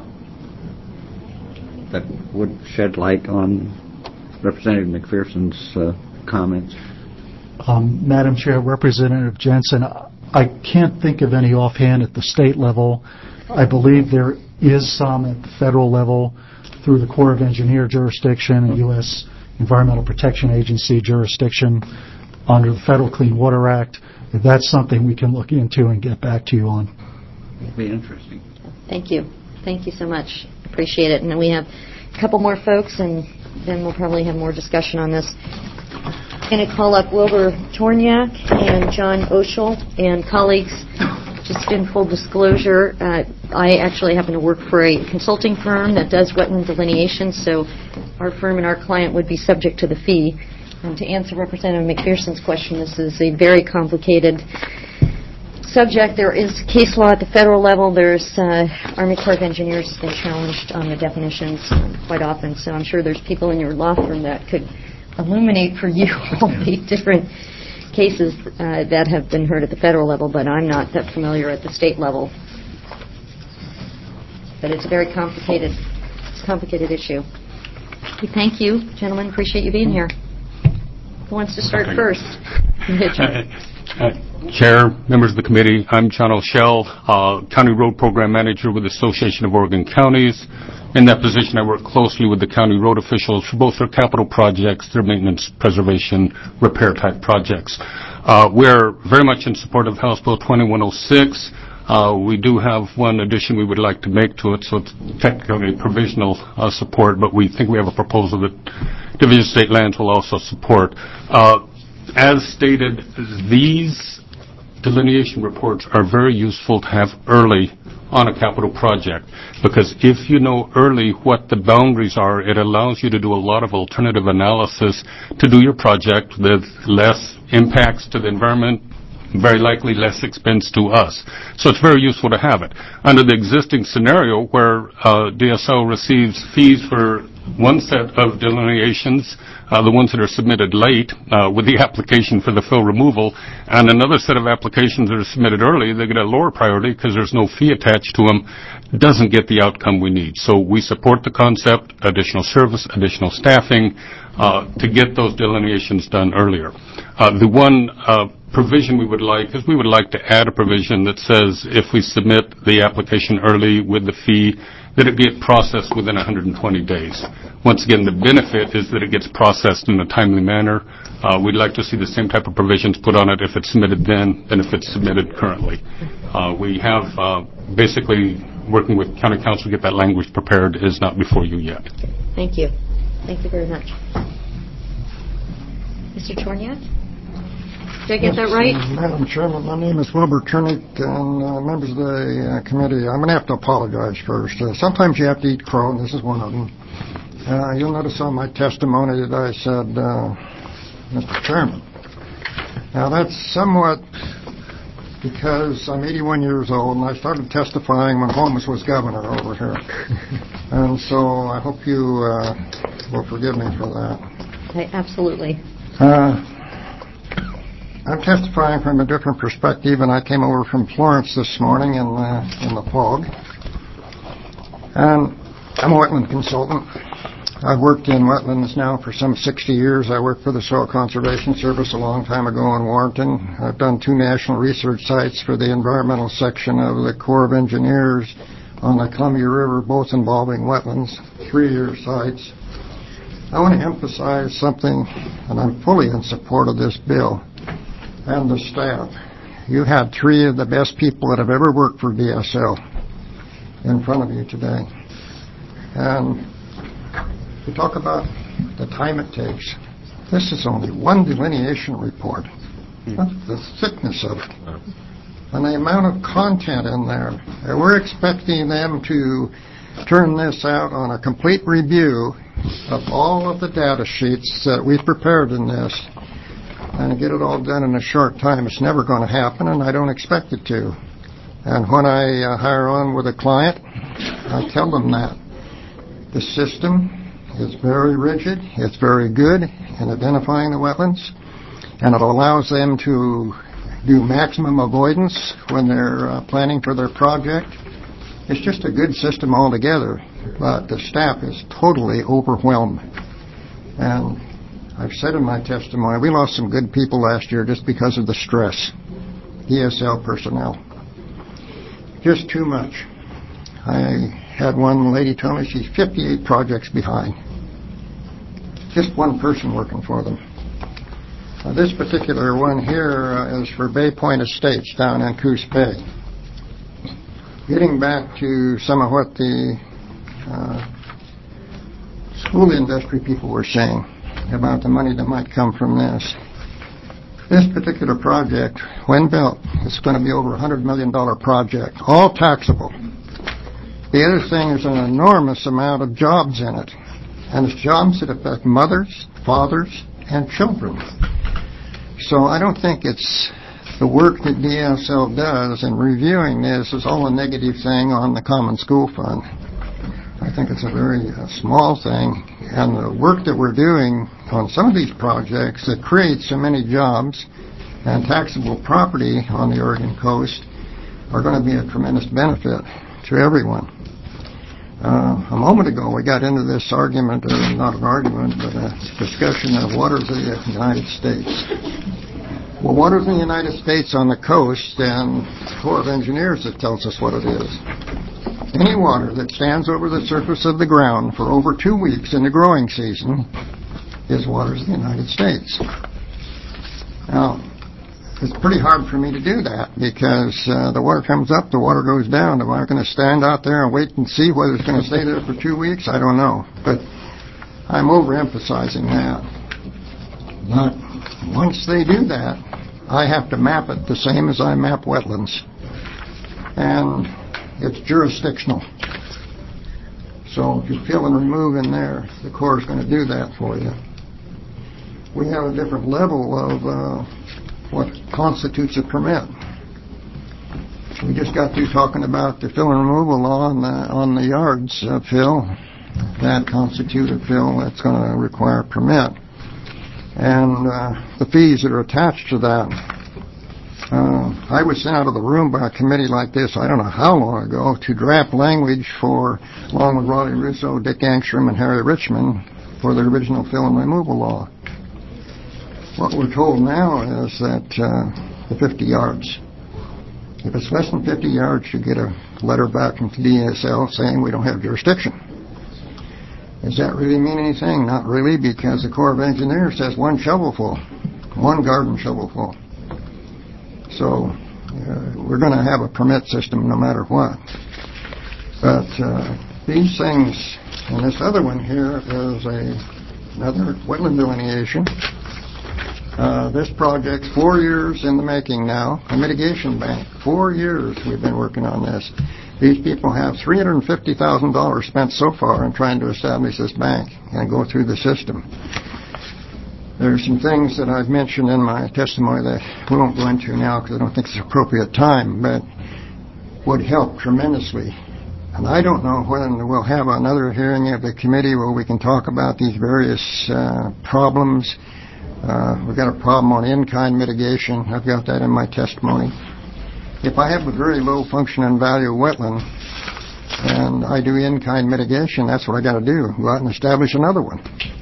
that would shed light on Representative McPherson's uh, comments? Um, Madam Chair, Representative Jensen, I can't think of any offhand at the state level. I believe there is some at the federal level through the Corps of Engineer jurisdiction and U S Environmental Protection Agency jurisdiction under the Federal Clean Water Act. If that's something we can look into and get back to you on. It'd be interesting. Thank you. Thank you so much. Appreciate it. And we have a couple more folks, and then we'll probably have more discussion on this. I'm going to call up Wilbur Torniak and John Oshel, and colleagues, just in full disclosure, uh, I actually happen to work for a consulting firm that does wetland delineation, so our firm and our client would be subject to the fee. And to answer Representative McPherson's question, this is a very complicated subject. There is case law at the federal level. There's uh, Army Corps of Engineers has been challenged on the definitions um, quite often, so I'm sure there's people in your law firm that could illuminate for you all the different cases uh, that have been heard at the federal level, but I'm not that familiar at the state level. But it's a very complicated, it's a complicated issue. We thank you, gentlemen. Appreciate you being here. Who wants to start first? Uh, Chair, members of the committee, I'm John O'Shell, uh, County Road Program Manager with the Association of Oregon Counties. In that position, I work closely with the county road officials for both their capital projects, their maintenance, preservation, repair type projects. Uh, we're very much in support of House Bill twenty-one oh six. Uh, we do have one addition we would like to make to it, so it's technically provisional uh, support, but we think we have a proposal that Division of State Lands will also support. Uh, as stated, these delineation reports are very useful to have early on a capital project, because if you know early what the boundaries are, it allows you to do a lot of alternative analysis to do your project with less impacts to the environment, very likely less expense to us. So it's very useful to have it. Under the existing scenario where uh, D S L receives fees for one set of delineations, uh, the ones that are submitted late uh, with the application for the fill removal, and another set of applications that are submitted early, they get a lower priority because there's no fee attached to them, doesn't get the outcome we need. So we support the concept, additional service, additional staffing, uh, to get those delineations done earlier. Uh, the one uh, provision we would like is we would like to add a provision that says if we submit the application early with the fee, that it get processed within one hundred twenty days. Once again, the benefit is that it gets processed in a timely manner. Uh, we'd like to see the same type of provisions put on it if it's submitted then than if it's submitted currently. Uh, we have uh, basically working with County Council to get that language prepared. Is not before you yet. Thank you. Thank you very much. Mister Chorniak? Did I get that right? Yes, uh, Madam Chairman, my name is Wilbur Turnick, and uh, members of the uh, committee, I'm going to have to apologize first. Uh, sometimes you have to eat crow, and this is one of them. Uh, you'll notice on my testimony that I said, uh, Mister Chairman. Now, that's somewhat because I'm eighty-one years old, and I started testifying when Holmes was governor over here. And so I hope you uh, will forgive me for that. Okay, absolutely. Uh, I'm testifying from a different perspective, and I came over from Florence this morning in the, in the fog. And I'm a wetland consultant. I've worked in wetlands now for some sixty years. I worked for the Soil Conservation Service a long time ago in Warrenton. I've done two national research sites for the environmental section of the Corps of Engineers on the Columbia River, both involving wetlands, three-year sites. I want to emphasize something, and I'm fully in support of this bill. And the staff. You had three of the best people that have ever worked for D S L in front of you today. And to talk about the time it takes, this is only one delineation report. That's the thickness of it. And the amount of content in there. And we're expecting them to turn this out on a complete review of all of the data sheets that we've prepared in this, and get it all done in a short time. It's never going to happen, and I don't expect it to. And when I uh, hire on with a client, I tell them that. The system is very rigid. It's very good in identifying the wetlands, and it allows them to do maximum avoidance when they're uh, planning for their project. It's just a good system altogether, but the staff is totally overwhelmed. And I've said in my testimony, we lost some good people last year just because of the stress. D S L personnel. Just too much. I had one lady tell me she's fifty-eight projects behind. Just one person working for them. Uh, this particular one here uh, is for Bay Point Estates down in Coos Bay. Getting back to some of what the uh, school industry people were saying about the money that might come from this. This particular project, when built, is going to be over a one hundred million dollars project, all taxable. The other thing is an enormous amount of jobs in it, and it's jobs that affect mothers, fathers, and children. So I don't think it's the work that D S L does in reviewing this is all a negative thing on the Common School Fund. I think it's a very uh, small thing, and the work that we're doing on some of these projects that create so many jobs and taxable property on the Oregon coast are going to be a tremendous benefit to everyone. Uh, a moment ago we got into this argument, or not an argument, but a discussion of waters of the United States. Well, waters in the United States on the coast, and the Corps of Engineers that tells us what it is. Any water that stands over the surface of the ground for over two weeks in the growing season is waters of the United States. Now, it's pretty hard for me to do that because uh, the water comes up, the water goes down. Am I going to stand out there and wait and see whether it's going to stay there for two weeks? I don't know. But I'm overemphasizing that. But once they do that, I have to map it the same as I map wetlands. And it's jurisdictional. So if you fill and remove in there, the Corps is going to do that for you. We have a different level of uh, what constitutes a permit. We just got through talking about the fill and removal law on the, on the yards of fill. That constitutes a fill that's going to require a permit. And uh, the fees that are attached to that. Uh, I was sent out of the room by a committee like this, I don't know how long ago, to draft language for, along with Raleigh Russo, Dick Angstrom, and Harry Richmond, for the original fill and removal law. What we're told now is that uh, the fifty yards. If it's less than fifty yards, you get a letter back from D S L saying we don't have jurisdiction. Does that really mean anything? Not really, because the Corps of Engineers says one shovelful, one garden shovelful. So uh, we're going to have a permit system no matter what. But uh, these things, and this other one here is a, another wetland delineation. Uh, this project's four years in the making now, a mitigation bank. Four years we've been working on this. These people have three hundred fifty thousand dollars spent so far in trying to establish this bank and go through the system. There's some things that I've mentioned in my testimony that we won't go into now because I don't think it's the appropriate time, but would help tremendously. And I don't know when we'll have another hearing of the committee where we can talk about these various uh, problems. Uh, we've got a problem on in-kind mitigation. I've got that in my testimony. If I have a very low function and value wetland and I do in-kind mitigation, that's what I got to do, go out and establish another one.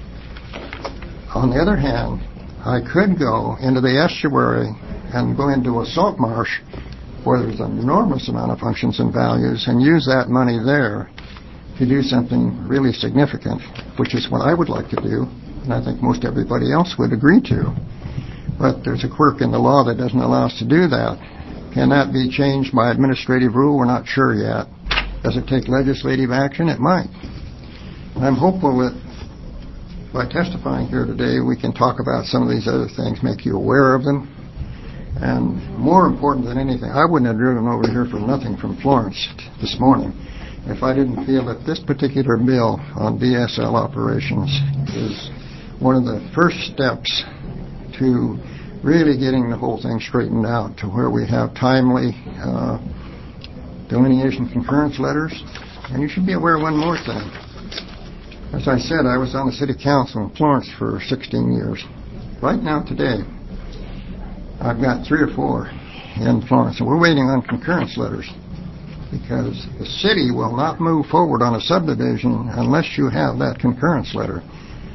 On the other hand, I could go into the estuary and go into a salt marsh where there's an enormous amount of functions and values and use that money there to do something really significant, which is what I would like to do, and I think most everybody else would agree to. But there's a quirk in the law that doesn't allow us to do that. Can that be changed by administrative rule? We're not sure yet. Does it take legislative action? It might. And I'm hopeful that by testifying here today, we can talk about some of these other things, make you aware of them. And more important than anything, I wouldn't have driven over here for nothing from Florence this morning if I didn't feel that this particular bill on D S L operations is one of the first steps to really getting the whole thing straightened out to where we have timely uh, delineation concurrence letters. And you should be aware of one more thing. As I said, I was on the city council in Florence for sixteen years. Right now, today, I've got three or four in Florence, and we're waiting on concurrence letters because the city will not move forward on a subdivision unless you have that concurrence letter.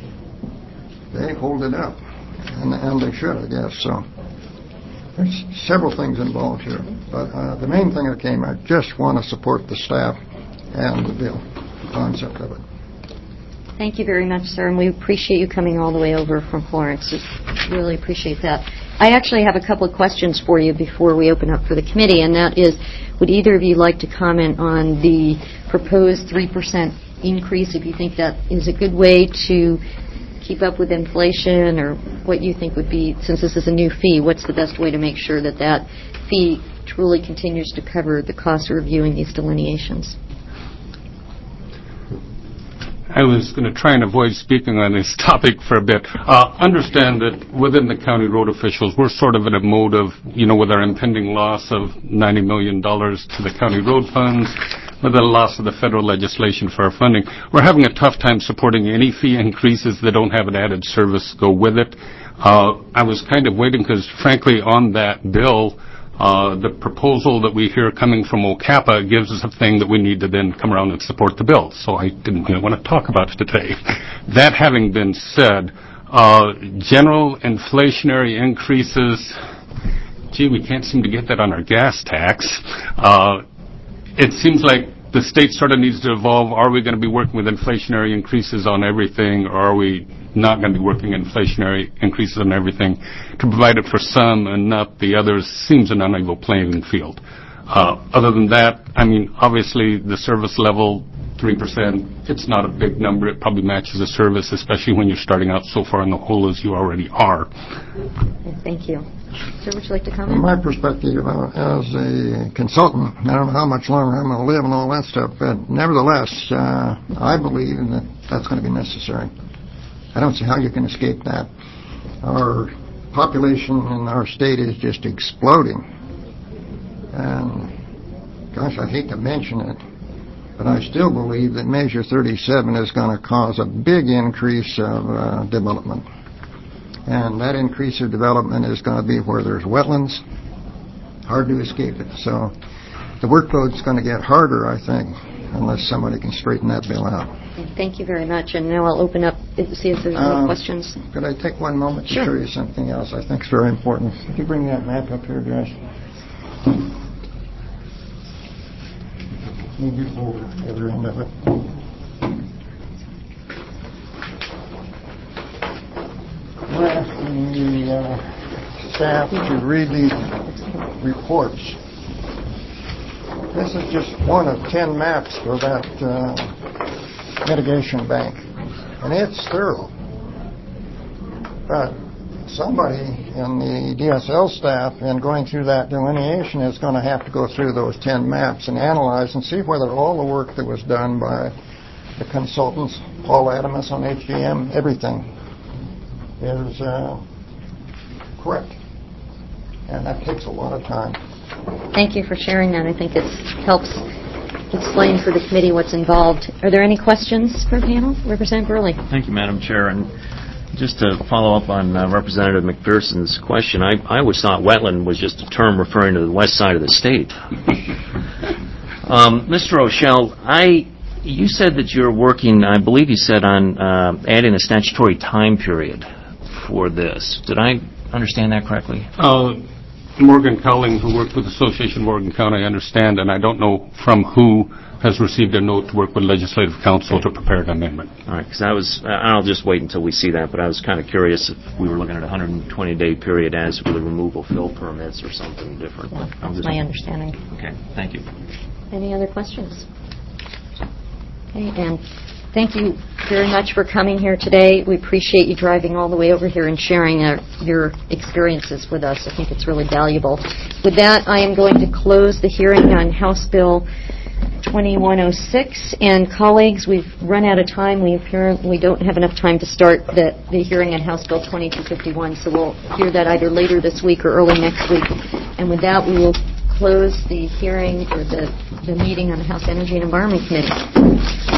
They hold it up, and, and they should, I guess. So there's several things involved here, but uh, the main thing that came, I just want to support the staff and the bill, the concept of it. Thank you very much, sir, and we appreciate you coming all the way over from Florence. Just really appreciate that. I actually have a couple of questions for you before we open up for the committee, and that is, would either of you like to comment on the proposed three percent increase, if you think that is a good way to keep up with inflation, or what you think would be, since this is a new fee, what's the best way to make sure that that fee truly continues to cover the cost of reviewing these delineations? I was going to try and avoid speaking on this topic for a bit. Uh, understand that within the county road officials, we're sort of in a mode of, you know, with our impending loss of ninety million dollars to the county road funds, with the loss of the federal legislation for our funding, we're having a tough time supporting any fee increases that don't have an added service go with it. Uh, I was kind of waiting because, frankly, on that bill, Uh, the proposal that we hear coming from O C A P A gives us a thing that we need to then come around and support the bill. So I didn't really want to talk about it today. That having been said, uh, general inflationary increases, gee, we can't seem to get that on our gas tax. Uh, it seems like the state sort of needs to evolve. Are we going to be working with inflationary increases on everything, or are we not going to be working inflationary increases on everything? To provide it for some and not the others seems an unequal playing field. Uh, other than that, I mean, obviously the service level, three percent, it's not a big number. It probably matches the service, especially when you're starting out so far in the hole as you already are. Thank you. Sir, would you like to comment? From my perspective, uh, as a consultant, I don't know how much longer I'm going to live and all that stuff, but nevertheless, uh, I believe that that's going to be necessary. I don't see how you can escape that. Our population in our state is just exploding. And, gosh, I hate to mention it, but I still believe that Measure thirty-seven is going to cause a big increase of uh, development. And that increase of development is going to be where there's wetlands, hard to escape it. So the workload's going to get harder, I think, unless somebody can straighten that bill out. Thank you very much. And now I'll open up, see if there's any Uh, questions. Could I take one moment to Sure. show you something else I think is very important? Could you bring that map up here, Josh? Move you over the other end of it. We're asking the uh, staff to read these reports. This is just one of ten maps for that uh, mitigation bank, and it's thorough. But somebody in the D S L staff, in going through that delineation, is going to have to go through those ten maps and analyze and see whether all the work that was done by the consultants, Paul Adamus on H D M, everything, is uh, correct. And that takes a lot of time. Thank you for sharing that. I think it helps explain for the committee what's involved. Are there any questions for the panel? Representative Burley. Thank you, Madam Chair. And just to follow up on uh, Representative McPherson's question, I, I always thought wetland was just a term referring to the west side of the state. um, Mister O'Shell, I, you said that you're working, I believe you said, on uh, adding a statutory time period for this. Did I understand that correctly? Uh, Morgan Cowling, who worked with the Association of Morgan County, I understand, and I don't know from who has received a note to work with Legislative Council to prepare an amendment. All right, because I was, uh, I'll just wait until we see that, but I was kind of curious if we were looking at a one hundred twenty day period as for the removal fill permits or something different. Yeah, I'll that's just- my understanding. Okay, thank you. Any other questions? Okay, and thank you very much for coming here today. We appreciate you driving all the way over here and sharing uh, your experiences with us. I think it's really valuable. With that, I am going to close the hearing on House Bill twenty-one oh six. And colleagues, we've run out of time. We apparently don't have enough time to start the, the hearing on House Bill twenty-two fifty-one, so we'll hear that either later this week or early next week. And with that, we will close the hearing or the, the meeting on the House Energy and Environment Committee.